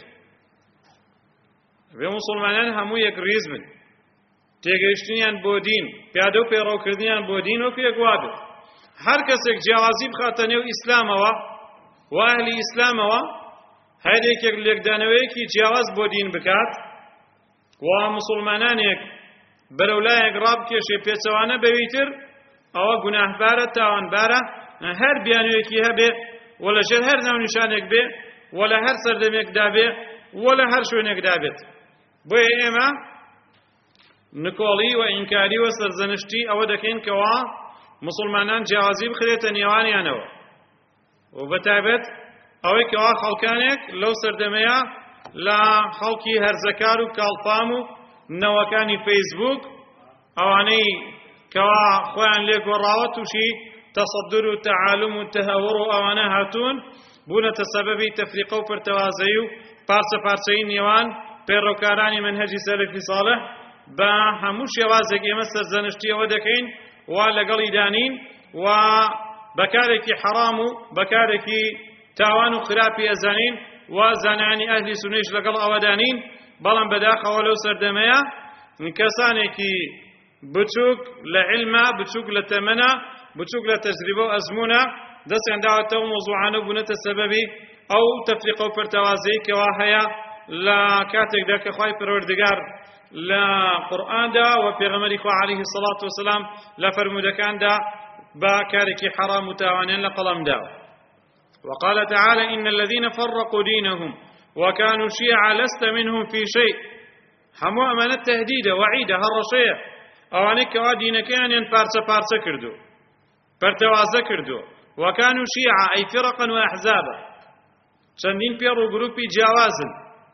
بێ موسڵمانان هەموو یەک ڕیز بن، تێگەیشتنیان بۆ دین، پیادە و پێڕەوکردنیان بۆ دین وەکو یەک وا بێت. هەر کەسێک جیاوازی بخاتە نێو ئیسلامەوە و ئەهلی ئیسلامەوە، هەر یەکێک لێکدانەوەیەکی جیاواز بۆ دین بکات و موسڵمانانێک بەرەولایەک ڕابکێشێ پێچەوانە بەویتر، ئەوە گوناهبارە، تاوانبارە. هەر بیانوێکی هەبێ و لەژێر هەر ناونیشانێک بێ و لە هەر سەردەمێکدا بێ و لە هەر شوێنێکدا بێت. بۆیە ئێمە نکۆڵی و ئینکاری و سەرزەنشتی ئەوە دەکەین کەوا موسڵمانان جیاوازی بخرێتە نێوانیانەوە، و بەتایبەت ئەوەی کەوا خەڵکانێک لەو سەردەمەیە لە خەڵکی هەرزەکار و کاڵپام و نەوەکانی فەیسبوک، ئەوانەی کەوا خۆیان لێ گۆڕاوە تووشی تەصەدر و تەعالم و تەهەوڕ و ئەوانە هاتوون، بوونەتە سەبەبی تەفریقە و پەرتەوازەی و پارچە پارچەی نێوان پێڕەوکارانی منهەجی سەلەفی ساڵح. بە هەموو شێوازێک ئێمە سەرزەنشتی ئەوە دەکەین وا لەگەڵی دانین و بەکارێکی حەرام و بەکارێکی تاوان و خراپی ئەزانین و زانانی ئەهلی سونەیش لەگەڵ ئەوە دانین. بەڵام بەداخەوە لەو سەردەمەیە کەسانێکی بچووک لە عیلمە، بچووک لە تەمەنە، بچووک لە تەجریبە و ئەزمونە دەستیان داوەتەوە مۆزوعانە بوونەتە سەبەبی ئەو تەفریقە و پەرتەوازەی کەوا هەیە لە کاتێکدا کە خوای پەروەردگار لە قورئاندا و پێغەمبەری خوا عەلەیهی سەڵات وەسەلام لە فەرمودەکاندا بە کارێکی حەرام و تاوانیان لە قەڵەمدا. وقال تعالى إن الذين فرقوا دينهم وكانوا شيعا لست منهم في شيء. همو أمانة تهديدة وعيدة هالرشية أوانك كوا دينكيان ينفارس فارس كردو پرتواز كردو وكانوا شيعا أي فرقا وأحزابا چندين بيرو جروبي جوازا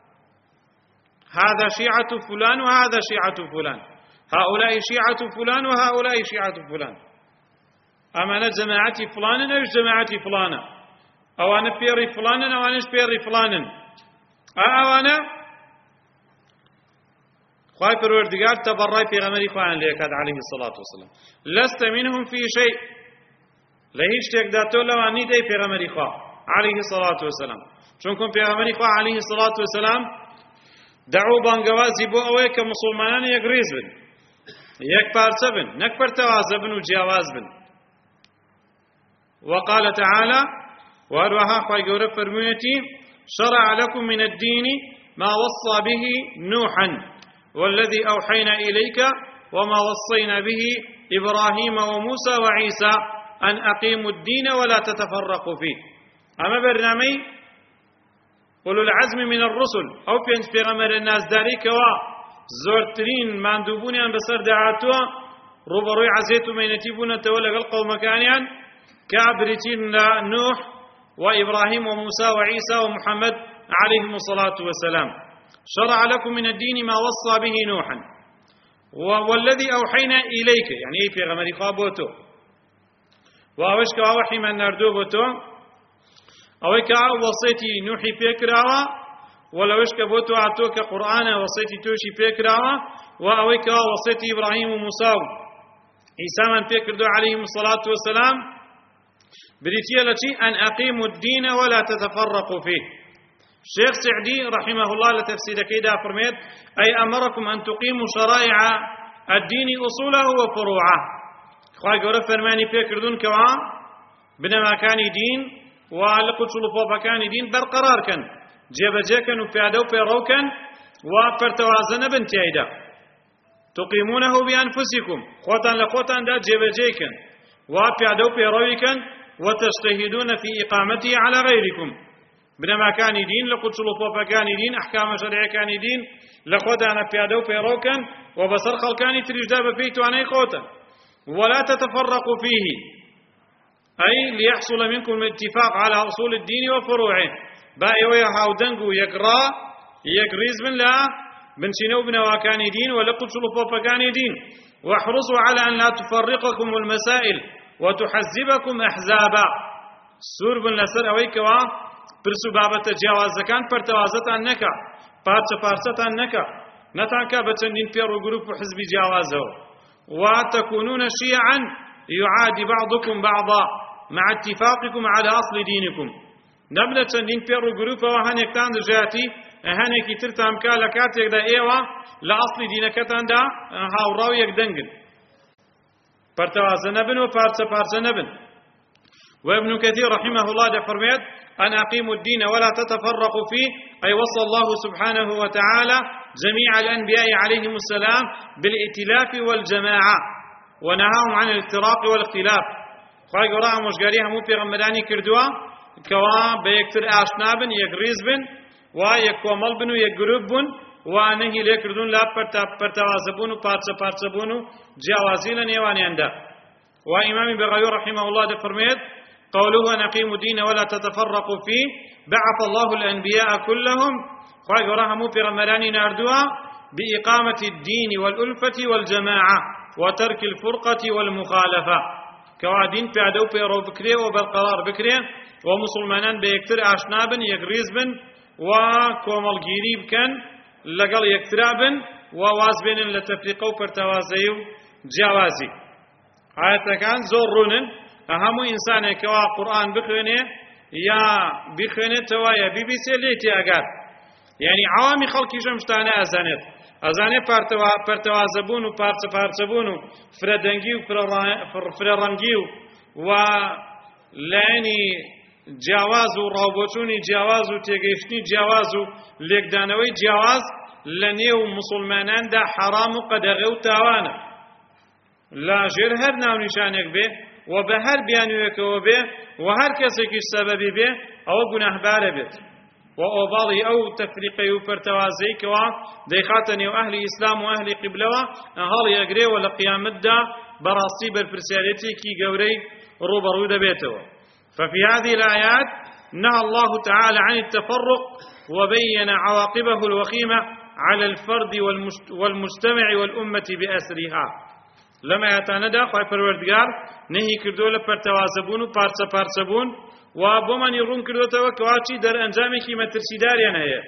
هذا شيعة فلان وهذا شيعة فلان، هؤلاء شيعة فلان وهؤلاء شيعة فلان، أمانة جماعتي فلان أو جماعتي فلانة، أوانا بيري فلان أوانش بيري فلان، أوانا خواهي پروردگار تبرأي پیغمبری خوان ليكاد عليه الصلاة والسلام لست منهم في شيء، لهيش تكداتو لواني دي پیغمبری خواه عليه الصلاة والسلام، چونكم پیغمبری خواه عليه الصلاة والسلام دعو بانگوازی بو اوه که مسلمانان یک ریز بن، یک پارچه بن، نک پرتوازه بن و جیاواز بن. وقال تعالى وأروها خواهي قورة فرميتي شرع لكم من الدين ما وصى به نوحا والذي أوحينا إليك وما وصينا به إبراهيم وموسى وعيسى أن أقيموا الدين ولا تتفرقوا فيه. أما برنامي أولو العزم من الرسل أو في غمر الناس داري كوا زورترين ماندوبونيان بسر دعاتوا روبروي عزيتو مينتيبون تولى القوم مكانيان كابرتين نوح وإبراهيم وموسى وعيسى ومحمد عليهم الصلاة والسلام. شرع لكم من الدين ما وصى به نوحا والذي أوحينا إليك، يعني أي في غمر خوابوتو وأوشك وحي من نردو بوتو أويك وصيتي نوحي فكراوا ولوشك بوتو عطوك قرآن وصيتي توشي فكراوا وأويك وصيتي إبراهيم وموسى عيسى من فكردو عليهم الصلاة والسلام بريتيا التي أن أقيموا الدين ولا تتفرقوا فيه. الشيخ سعدي رحمه الله لتفسير كيدا فرميت أي أمركم أن تقيموا شرائع الدين أصوله وفروعه. خواهي قولة فرماني فكردون كوا بنما كان دين ولقد شلفوا كان دين برقرار كان جيبجا كان وفيادو فيرو كان وفرتوازن بنتي أيدا تقيمونه بأنفسكم خوتان لخوتان دا جيبجا كان وفيادو فيرو كان وتجتهدون في إقامته على غيركم بنما كان دين لقد شلفوا كان دين أحكام شرع كان دين لخوتان فيادو فيرو كان وبصر خلقان ترجدا بفيتو عني خوتا ولا تتفرقوا فيه أي ليحصل منكم الاتفاق على أصول الدين وفروعه. باقي ويهاو دنقو يقرأ يقريز من لا بن شنو بن وكان دين ولقد شلفوا فكان دين واحرصوا على أن لا تفرقكم المسائل وتحزبكم أحزابا سور بن لسر أويكوا برسو بابة جوازكان پرتوازتان نكا پارچە پارچەتان نەکە نەتانکە بە چەندین پێڕ و گروپ و حزبی جیاوازەوە وتكونون شيعا يعادي بعضكم بعضا مع اتفاقكم على أصل دينكم نبدأ چەندین پێڕ و گروپەوە هەنێکتان دژاتی هەنێکی ترتان بکە لە کاتێکدا ئێوە لە ئەسڵی دینەکەتاندا هاوڕاو یەکدەنگن پەرتەوازە نەبن و پارچە پارچە نەبن وابن كثير رحمه الله فرميت أن أقيموا الدين ولا تتفرقوا فيه أي وصى الله سبحانه وتعالى جميع الأنبياء عليهم السلام بالائتلاف والجماعة ونهاهم عن الافتراق والاختلاف خواهي قراء مشغاريها مو پیغمبرانی کردوا كوا بيكتر آشنابن يقريز بن ويكومل بن ويقروب بن ونهي ليكردون لا پرتوازبون وپارچه پارچه بون جاوازين نيواني عنده وإمام بغوي رحمه الله فرميت قوله نقيم الدين ولا تتفرقوا فيه بعث الله الأنبياء كلهم خواهي قراء مو پیغمبرانی ناردوا بإقامة الدين والألفة والجماعة وترك الفرقة والمخالفة كوادين بيعدو بيرو بكري وبالقرار بكري ومسلمانان بيكتر أشنابن يقريزبن وكومالجيري بكن لقل يكترابن ووازبن لتفريقو برتوازيو جوازي هاتا كان زورونن أهم إنسان كوا قرآن بخونه يا بخونه توايا بي بي سي ليتي أقاد يعني عوامي خلقي جمشتانه أزانه پرتوازبون و پارچبون و فردنگی و فررنگی و لعنی جواز و رابطونی جواز و تگیشتنی جواز و لگدانوی جواز لنیو مسلمانان دا حرام و قدغه و تاوانه لا جر هر ناو نشانك به و به هر بیانویک و به و هر کسی که سببی به او گناه باره بید وأوبالي أو تفريقي وبرتوازي كوا ديخاتني وأهل إسلام وأهل قبلة هالي أجري ولا قيام الدا براسي بالفرسالتي كي جوري روبرود بيته ففي هذه الآيات نهى الله تعالى عن التفرق وبين عواقبه الوخيمة على الفرد والمجتمع والأمة بأسرها لما يتندى خواهي پروردگار نهي كردو لبرتوازبون وپارچبون و بۆمان ڕوون کردوتەوە کەواچی دەرئەنجامێکی مەترسیداریان هەیە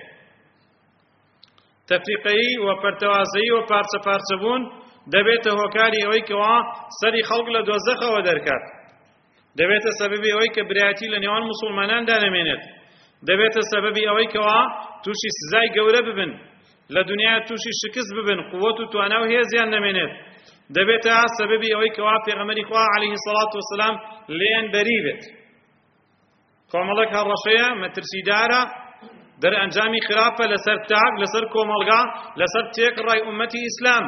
تەفریقەیی و پەرتەوازەیی و پارچە پارچەبوون دەبێتە هۆکاری ئەوەی کەوا سەری خەڵک لە دۆزەخەوە دەرکات دەبێتە سەبەبی ئەوەی کە برایەتی لە نێوان موسڵماناندا نەمێنێت دەبێتە سەبەبی ئەوەی کەوا تووشی سزای گەورە ببن لە دنیا تووشی شکست ببن قووەت و توانە و هێزیان نەمێنێت دەبێتە سەبەبی ئەوەی کەوا پێغەمبەری خوا عەلەیهی سەڵات وەسەلام لێیان بەری بێت کۆمەڵێک هەڕەشەیە مەترسیدارە دەرئەنجامی خراپە لەسەر تاک لەسەر کۆمەڵگا لەسەر تێکڕای ئومەتی ئیسلام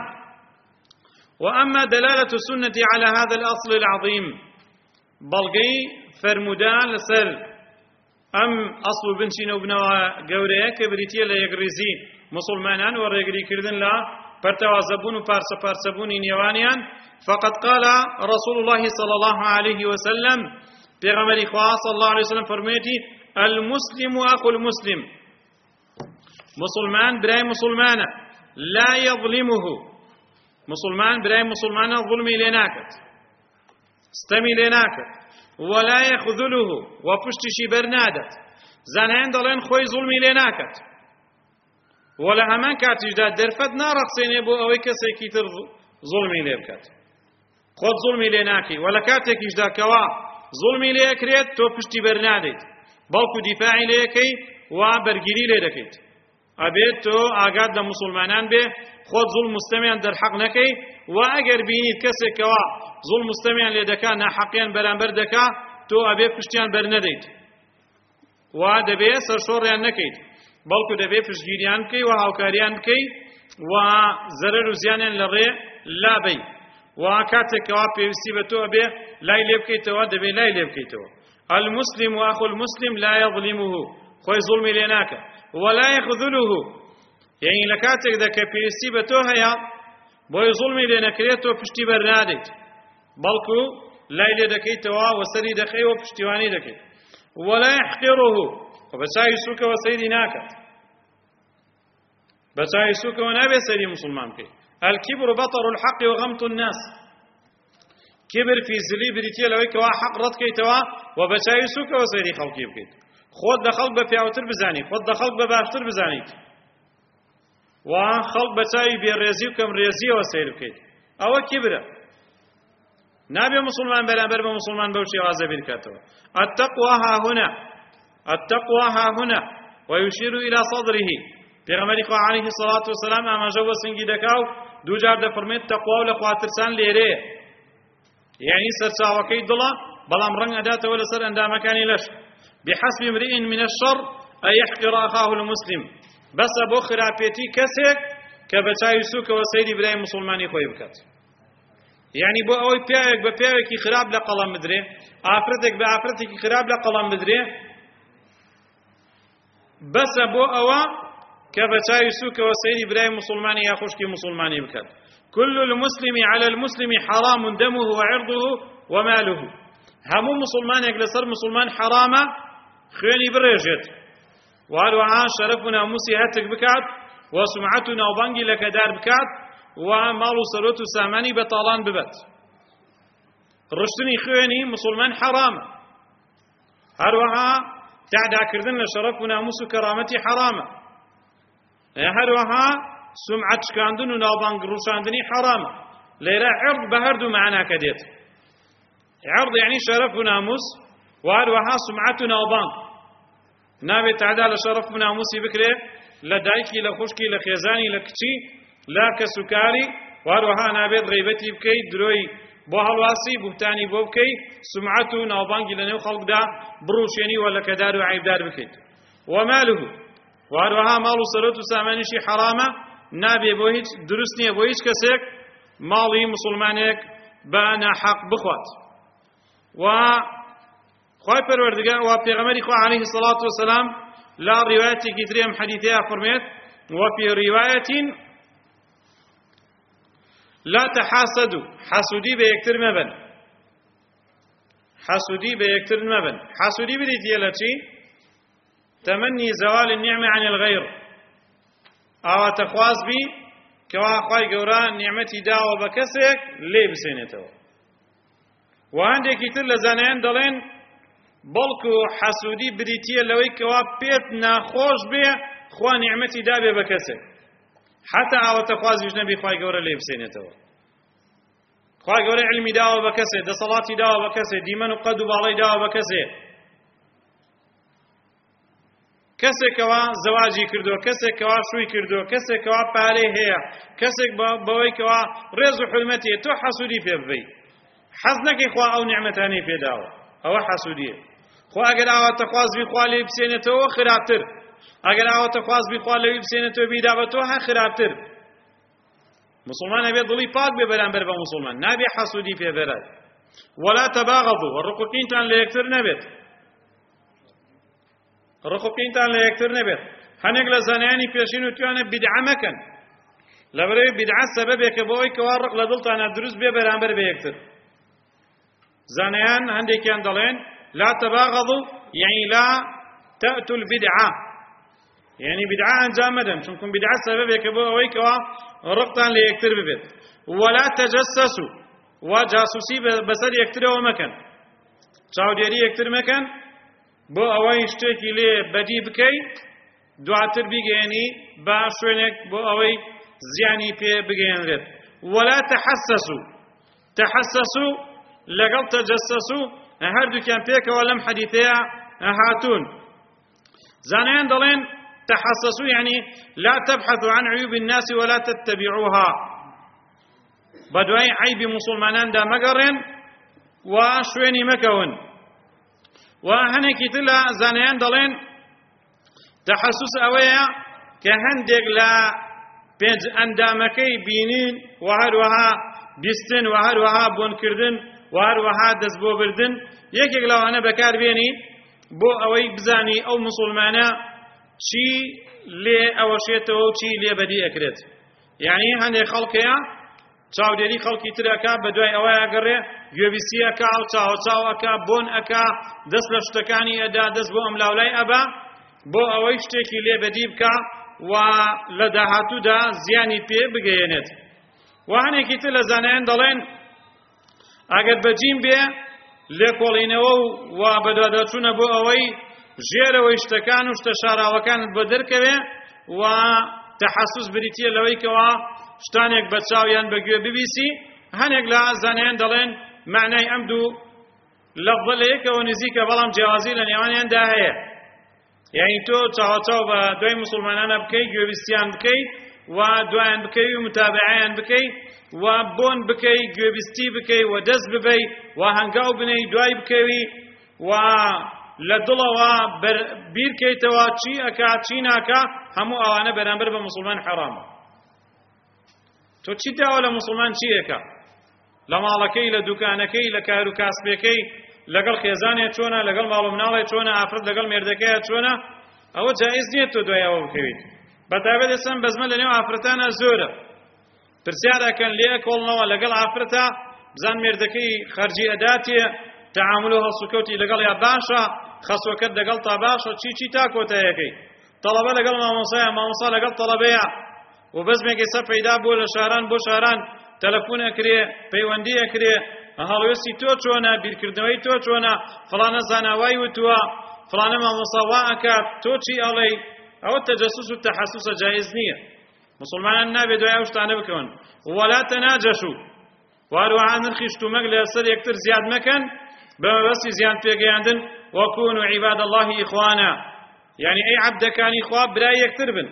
وأما دلالة السنة على هذا الأصل العظيم بلغي فرمودان لسر أم أصل بنشين وبنوا قوريا كبريتيا لا يقريزي مسلمانان ورقري كردن لا برتوازبون وبارسبون نيوانيان فقد قال رسول الله صلى الله عليه وسلم پیغمبر خواه صلی الله علیه وسلم فرمیتی المسلم اخو المسلم مسلمان برای مسلمانه لا يظلمه مسلمان برای مسلمانه ظلمی لناکت استمی لناکت ولا يخذله وپشتشی برنادت زنان دلین خوی ظلمی لناکت ولا همان کاتیش دا درفت نارقصینه بو اوی کسی کی تر ظلمی لبکت خود ظلمی لناکی ولا کاتیش دا کوا ظلمی لێ کرێت تۆ پشتی بەرنادەیت بەڵکو دیفاعی لێەکەی وا بەرگیری لێ دەکەیت ئەبێت تۆ ئاگات لە موسڵمانان بێ خۆت زوڵم مستەمیان دەرحەق نەکەی و ئەگەر بینیت کەسێکەوە زوڵم مستەمیان لێ دەکا ناحەقیان بەرامبەر دەکا تۆ ئەبێ پشتیان بەرنەدەیت وا دەبێ سەرشۆڕیان نەکەیت بەڵکو دەبێ پشتگیریان بکەی و هاوکاریان بکەی و زەرەر و زیانیان لە ڕێ لابەی و کاتێکەوە پێویستی بە تۆ ئەبێ لای لێ بکەیتەوە دەبێ لای لێ بکەیتەوە المسلم واخو المسلم لا يظلمه خوي ظلمي ليناك ولا يخذله يعني لكاتك ذاك بيسي بتو هيا بوي ظلمي لينكريتو پشتي برناديت بلكو لا يدكيتوا وسري دخي وپشتيواني دكي ولا يحقره وبساي سوك وسيدي ناكت بساي سوك ونبي سيدي مسلمان كي الكبر بطر الحق وغمط الناس كبر في زلی بریتیە لەوەی کەوا حەق ڕەت کەیتەوە و بە چاوی سووکەوە سەیری خەڵکی بکەیت خۆت لە خەڵک بە پیاوتر بزانیت خۆت لە خەڵک بە باشتر بزانیت و خەڵک بە چاوی بێڕێزی و کەم ڕێزیەوە سەیر بکەیت ئەوە کبرە نابێ مسلمان بەرامبەر بە مسلمان بەو شێوازە بیر بکاتەوە التقوى ها هنا ويشير إلى صدره پێغەمبەری خوا عليه الصلاة والسلام ئاماژە بۆ سنگی دەکا و دووجار دەفەرمێت تەقوا و لە خواترسان لێرەیە یعنی سەرچاوەکەی دڵە بەڵام ڕەنگ ئەداتەوە لەسەر ئەندامەکانی لەش بحسب امرئ من الشر أن يحقر أخاه المسلم بس بۆ خراپێتی کەسێک کە بە چاوی سووکەوە سەیری برای مسلمانی خۆی بکات یعنی بۆ ئەوەی پیاوێک بە پیاوێکی خراپ لە قەڵەم بدرێ ئافرەتێک بە ئافرەتێکی خراپ لە قەڵەم بدرێ بەسە بۆ ئەوە کە بە چاوی سووکەوە سەیری برای مسلمانی یا خوشکی مسلمانی بکات كل المسلم على المسلم حرام دمه وعرضه وماله همو مسلمانێک لەسەر مسلمان حرامە خوێنی بڕێژێت وهروەها شەرەف و ناموسی هەتک بکات و سمعەت و ناوبانگی لەکەدار بکات و ماڵ و سەرۆت و سامانی بەتاڵان ببەت ڕشتنی خوێنی مسلمان حرامە هەروەها تعداکردن لە شەرەف و ناموس و کەرامەتی حرامە هەروەها سمعەت شکاندن و ناوبانگ ڕووشاندنی حرامە لێرە عرض بە هەردوو معناکە دێت عرض یعنی شەرەف و ناموس و هەروەها سمعەت و ناوبانگ نابێت تعدا لە شەرەف و ناموسی بکرێ لە دایکی لە خوشکی لە خێزانی لە کچی لا کەسوکاری و هەروەها نابێت غیبەتی بکەیت درۆی بۆ هەڵواسی بوتانی بۆ بکەیت سمعەت و ناوبانگی لە نێو خەڵکدا بڕوشێنی و لەکەدار و عیبدار بکەیت وماله و هەروەها ماڵ و سەرۆت و سامانیشی حرامە نابێ بۆ هیچ دروست نییە بۆ هیچ کەسێک ماڵی مسلمانێک بە ناحەق بخوات و خوای پەروەردگار و پێغەمبەری خوا عليه الصلاة والسلام لا ڕیوایەتێکی تری ئەم حەدیثەیە فەرمێت وفي رواية لا تحاسدوا حسودي بيكتر مبن حسودي بيكتر مبن حسودي بريد يلتي تمني زوال النعمة عن الغير أو تخواز بي كوا خواي قوران نعمتي داوة بكسك لي بسينته وعندك يتر لزانيان دلين بلكو حسودي بريتيا لوي كوا بيت ناخوش بي خوا نعمتي دابه بكسك حتى او تخواز نبي خواي قورا لي بسينته خواي قورا علمي داوة بكسك دا صلاتي داوة بكسك ديمن وقدو بالي داوة بكسك کەسێک کەوا زەواجی کردووە کەسێک کەوا شووی کردووە کەسێک کەوا پارەی هەیە کەسێک بەوەی کەوا ڕێز و حرمەتی تۆ حەسوودی پێ ببەی حەز نەکەی خوا ئەو نعمەتانەی پێداوە ئەوە حەسوودیە خوا ئەگەر ئاواتە خوازبی خوا لێی بسێنێتەوە خراپتر ئەگەر ئاواتە خوازبی خوا لێی بسێنێتەوە بیدا بە تۆ هە خراپتر مسلمان ئەبێ دڵی پاک بێ بەرامبەر بە مسلمان نابێ حەسوودی پێ بێرات ولا تباغضوا ڕقوقینتان لە یەکتر نەبێت ڕقوقینتان لە یەکتر نەبێت هەنێک لە زانایانی پێشین وتوانە بیدعە مەکەن لەبەرەوەی بیدعە سەبەبێکە بۆ ئەوەی کەوا ڕق لە دڵتانە دروست بێ بەرامبەر بە یەکتر زانایان هەندێکیان دەڵێن لا تباغضوا يعني لا تأتوا البدعة يعني بدعة أنجام مدن چونكم بدعة سببك بو أوي كوا رقتان ليكتر ببيت ولا تجسسوا وجاسوسي بسر يكتر ومكان چاوديري يكتر مكان بو أوي اشتكي لي بدي بكي دواتر بيجيني با شوينك بو أوي زياني بي بيجين ريت ولا تحسسوا لقل تجسسوا هردو كان بيك ولم حديثيا هاتون زانيان دلين تحسسوا يعني لا تبحثوا عن عيوب الناس ولا تتبعوها بدوي عيب مسلمانان دا مقرن وشويني مكون وهنكي تلا زانيان دلين تحسس اويا كهندق لا بينج اندامكي بينين وهروها بيستن وهروها بونكردن وهروها دزبو بردن يكيك لو انا بكار بيني بو اوي بزاني او مسلمانا شي لي اوشيته او شي لي بدي اكرت يعني هندي خلقيا چاوديري خلقي تركا بدوي اويا غري يوبيسي اكا او چاو اكا بون اكا دس لشتكاني ادا دس بو املاولاي ابا بو اوي شتكي لي بدي بكا ولدهاتو دا زياني بي بگينت وهني كيت لزانين دلين ئەگەر بەجیم بێ لێکۆڵینەوە و بەدواداچوونە بۆ ئەوەی ژێرەوەی شتەکان و شتە شاراوەکانت بۆ دەرکەوێ و تەحەسوس بریتیە لەوەی کەوا شتانێک بە چاویان بەگوێ ببیسی. هەنێک لە زانایان دەڵێن معنای ئەم دوو لەفظە لە یەکەوە نزیکە بەڵام جیاوازی لە نێوانیاندا هەیە. یعنی تۆ چاوەچاو بە دوای موسڵمانانە بکەی، گوێبیستیان بکەی و دوایان بکەی و متابعەیان بکەی و بۆن بکەی، گوێبیستی بکەی و دەست ببەی و هەنگاو بنەی دوای بکەوی و لە دڵەوە بیرکەیتەوە چی ئەکا چی ناکا، هەموو ئەوانە بەرامبەر بە موسڵمان حەرامە. تۆ چی داوە لە موسڵمان چی ئەکا؟ لە ماڵەکەی، لە دوکانەکەی، لە کار و کاسبەکەی، لەگەڵ خێزانێ چۆنە، لەگەڵ ماڵ و مناڵێ چۆنە، ئافرەت لەگەڵ مێردەکەیە چۆنە، ئەوە جایز نییە تۆ دوای ئەوە بکەویت. بەتابەت ئێستا بەزمە لە نێو ئافرەتانە زۆرە، پرسیارەکەن لێ کۆڵنەوە لەگەڵ ئافرەتە بزان مێردەکەی خەرجی ئەداتێ، تەعامل و هەڵسوکەوتی لەگەڵ یا باشە، خەسوەکەت لەگەڵ تا باشە، چی تا کۆتایەکەی، تەڵەبە لەگەڵ مامۆسایە، مامۆسا لەگەڵ تەڵەبەیە و بەزمێکی سە پەیدا بۆ لە شاران بۆ شاران تەلەفۆن ئەکرێ، پەیوەندی ئەکرێ، هەڵوێستی تۆ چۆنە، بیرکردنەوەی تۆ چۆنە، فڵانە زاناوای وتووە، فڵانە مامۆسا وا ئەکات، تۆ چی ئەڵێی؟ ئەوە تەجەسوس و تەحەسوسە جایز نییە. مسلمانان نابێت دوای ئەو شتانە بکەون. وەلا تەناجەشوا، واروها نرخی شتومەک لەسەر یەکتر زیاد مەکەن بەمەبەستی زیان پێگەیاندن. وەکونوا عیباد الله ئیخوانا، یعنی ئەی عەبدەکانی خوا برای یەکتر بن.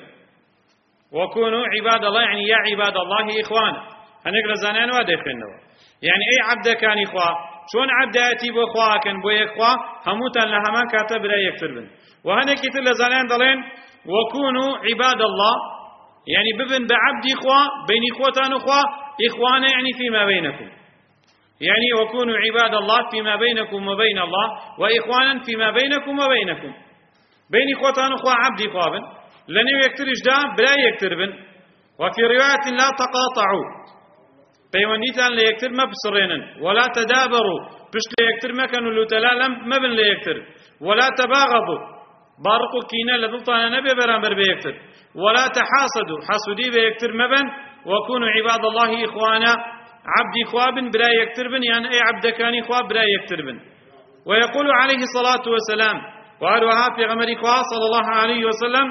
وەکونوا عیباد الله یعنی یا عیباد الله ئیخوانا. هەنێک لە زانایان وا دەیخوێنەوە، یعنی ئەی عەبدەکانی خوا چۆن عەبدایەتی بۆ خواکەن بۆ یەکخوا، هەمووتان لە هەمان کاتە برای یەکتر بن. و هەنێکی تر لە زانایان دەڵێن وەکونوا عیباد الله، يعني ببن بعبد إخوة بين إخوتان أخوة إخوانا يعني فيما بينكم، يعني وكونوا عباد الله فيما بينكم وبين الله، وإخوانا فيما بينكم وبينكم. بين إخوتان أخوة عبد إخوة بن لن يكتر إجدام بلا يكتر بن. وفي رواية لا تقاطعوا، بيوانيتان ليكتر ما بصرين، ولا تدابروا بشت ليكتر ما كانوا لتلالم ما بن ليكتر، ولا تباغضوا بارقوا كينا لدلطانا نبي برامبر بيكتر، ولا تحاسدوا حسودي بيكتر مبن. وكونوا عباد الله إخوانا، عبد إخوابن بلا يكتر بن، يعني أي عبد كان إخواب بلا يكتر بن. ويقول عليه الصلاة والسلام وأروها في غمر إخوة صلى الله عليه وسلم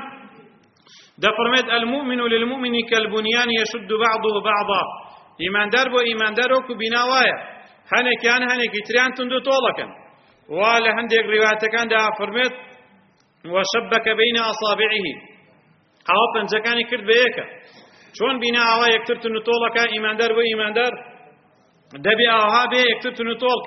دفرمت المؤمن للمؤمن كالبنيان يشد بعضه بعضا. إيمان دار بو إيمان دارك بناوايا هنك يعني هنك تريان تندو طولكا. ولا هندك رواية كان دا فرمت وشبك بين أصابعه، أو بنزكاني كرد بيكا شون بنا أوا يكترت نطولك إيمان دار وإيمان دار دبي أوها بي يكترت نطولك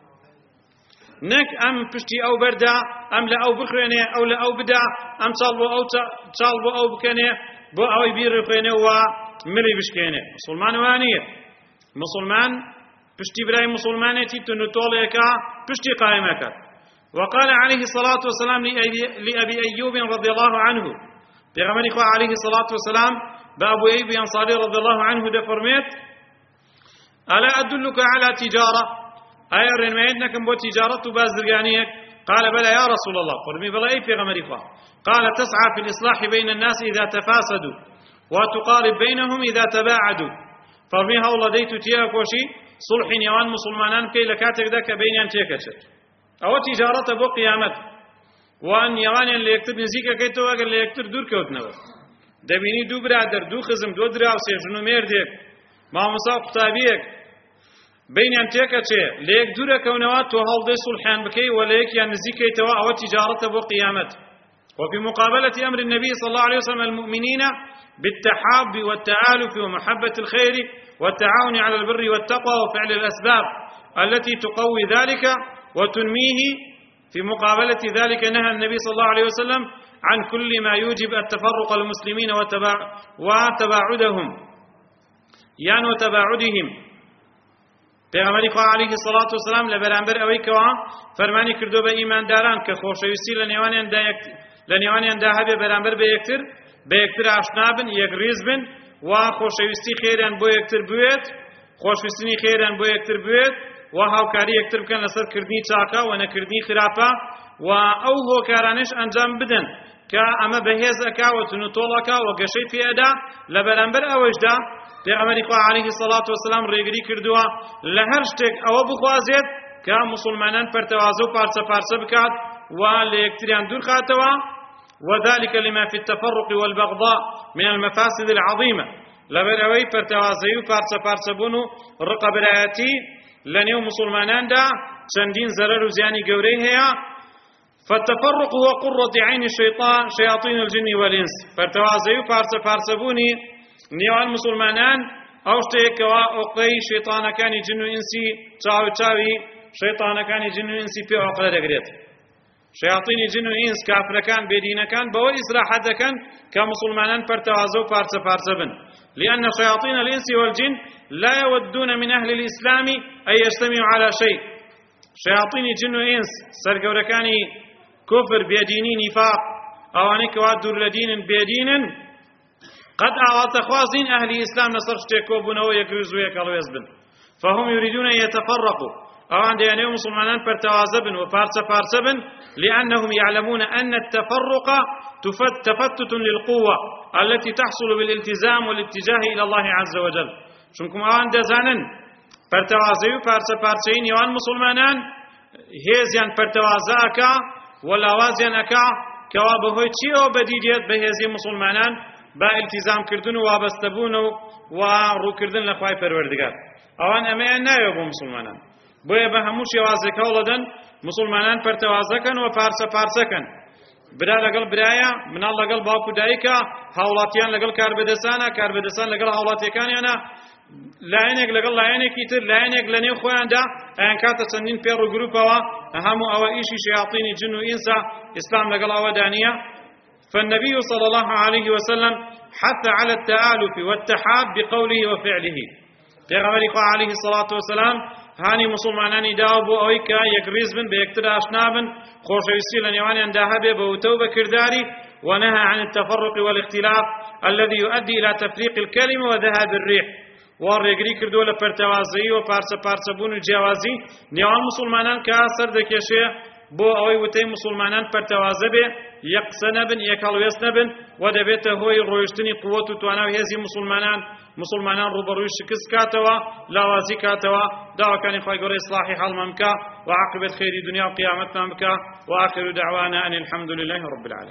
نك أم بشتي أو بردا أم لا أو بخرينه أو لا أو بدا أم صالبو أو صالبو أو بكنه بو أو يبير خرينه وملي بشكينه. مسلمان وانية مسلمان بشتي براي مسلمانتي تنطولك بشتي قائمك. وقال عليه الصلاة والسلام لأبي أيوب رضي الله عنه، پیغمبر خدا عليه الصلاة والسلام بأبو أيوب الأنصاري رضي الله عنه ده فرميت ألا أدلك على تجارة، أي رنميتنكم بو تجارة بازرقانيك؟ قال بلى يا رسول الله. فرمي بلى أي پیغمبر خدا؟ قال تسعى في الإصلاح بين الناس إذا تفاسدوا وتقارب بينهم إذا تباعدوا. فرمي هؤلاء ديتو تياك وشي صلح يوان مسلمانان كي لكاتك ذاك بين ينتيكشت أو تجارة بو قيامت وان يوان اللي يكتب نزيكا كيتو اگر اللي يكتب دور كوتنوا دبيني دو برادر دو خزم دو دراوسي جنو ميرديك ما مصاب قطابيك بين ينتيكا چه ليك دورا كونوا تو هل دي صلحان بكي وليك يعني نزيكا يتوا أو تجارة بو قيامت. وفي مقابلة أمر النبي صلى الله عليه وسلم المؤمنين بالتحاب والتآلف ومحبة الخير والتعاون على البر والتقوى وفعل الأسباب التي تقوي ذلك وتنميه. في مقابلة ذلك نهى النبي صلى الله عليه وسلم عن كل ما يوجب التفرق المسلمين وتباعدهم يعني وتباعدهم. پیغمبر خدا عليه الصلاة والسلام لبرانبر اوی کوا فرمانی کردو به ایمانداران که خوشویستی لنیوانیان ده هبه برانبر به یکتر آشنا بن، یک ریز بن و خوشویستی خیران بو یکتر بوید، خوشویستی خیران بو یکتر بوید و هاوکاری یکتر بکن لسر کردنی چاکا و نکردنی خراپا و او هوکارانش انجام بدن که اما بهیز اکا و تنطول اکا و گشی فی ادا لبرانبر اوش دا. پێغەمبەری خوا عەلەیهی سەڵات وەسەلام ڕێگری کردووە لە هەر شتێک ئەوە بخوازێت کە مسلمانان پەرتەوازە و پارچە پارچە بکات و لە یەکتریان دوور خاتەوە وذلك لما في التفرق والبغضاء من المفاسد العظيمة لبر أوي پرتوازي و پارچە پارچە بوون و ڕقەبرایەتی لە نێو مسلماناندا چەندین زەرەر و زیانی گەورەی هەیە فالتفرق هو قرة عين الشيطان شياطين الجن والإنس پرتوازي و پارچە پارچە بوونی نێوان مسلمانان ئەو شتێکەوە ئۆقەی شەیطانەکانی جن و ئینسی چاوی شەیطانەکانی جن و ئینسی پێ ئۆقرە دەگرێت شياطين جن وإنس كافر كان بدين كان بول إصلاحات كان كمسلمان برتوازو بارس بن لأن شياطين الإنس والجن لا يودون من أهل الإسلام أن يجتمعوا على شيء شياطين جن وإنس سرقوركاني كفر بيديني نفاق أو أنك وادر لدين بيدين قد أعوات خوازين أهل الإسلام نصر شتيكوبون ويكرزوا يكالو يزبن فهم يريدون أن يتفرقوا أو عند أنهم مسلمان برتوازبن وبارسبن لأنهم يعلمون أن التفرق تفتت للقوة التي تحصل بالالتزام والاتجاه إلى الله عز وجل شنكم أوان دزانن برتوازي وبارسبارسين يوان مسلمانان هيزيان برتوازاكا والأوازيان أكا كوابهوي تشيو بديديت بهذه مسلمانان با التزام كردن وابستبون ورو كردن لخواي پروردگار أوان أمان نايوبو مسلمانان بۆیە بە هەموو شێوازێک هەوڵەدەن مسلمانان پەرتەوازەکەن و پارچەکەن برا لەگەڵ برایە مناڵ لەگەڵ باوکو دایکە هاوڵاتیان لەگەڵ کاربەدەسان لەگەڵ هاوڵاتیەکانیانە لایەنێک لەگەڵ لایەنێکی تر لایەنێک لە نێو خۆیاندا ئەیان کاتە چەندین پێڕ و گروپەوە هەموو ئەوە ئیشی شەیاطینی جن و ئینسە ئیسلام لەگەڵ ئەوەدا نییە فالنبي صلى الله عليه وسلم حث على التآلف والتحاب بقوله وفعله پیغمبری خوا علیه الصلاة والسلام هانی مسلمانانی داو بۆ ئەوەی کە یەکڕیز بن بە یەکتر ئاشنا بن خۆشەویستی لە نێوانیاندا هەبێ بە وتە و بەکرداری ونهى عن التفرق والاختلاف الذي يؤدي إلى تفريق الكلمة وذهاب الريح وڕێگری کردووە لە پەرتەوازەیی و پارچە بوون و جیاوازی نێوان مسلمانان کە سەر دەکێشێ بۆ ئەوەی وتەی مسلمانان پەرتەوازە بێ یەک قسە نەبن یەک هەڵوێست نەبن و دەبێتە هۆی ڕۆیشتنی قووەت و توانە و هێزی مسلمانان ڕوبەڕووی شکست کاتەوە لاوازی کاتەوە داواکانی خوای گەورەی ئیسلاحی هەڵمان بکە و عاقبەت خەیری دنیا و قیامەتمان بکە و آخر دعوانا أن الحمد لله رب العالمين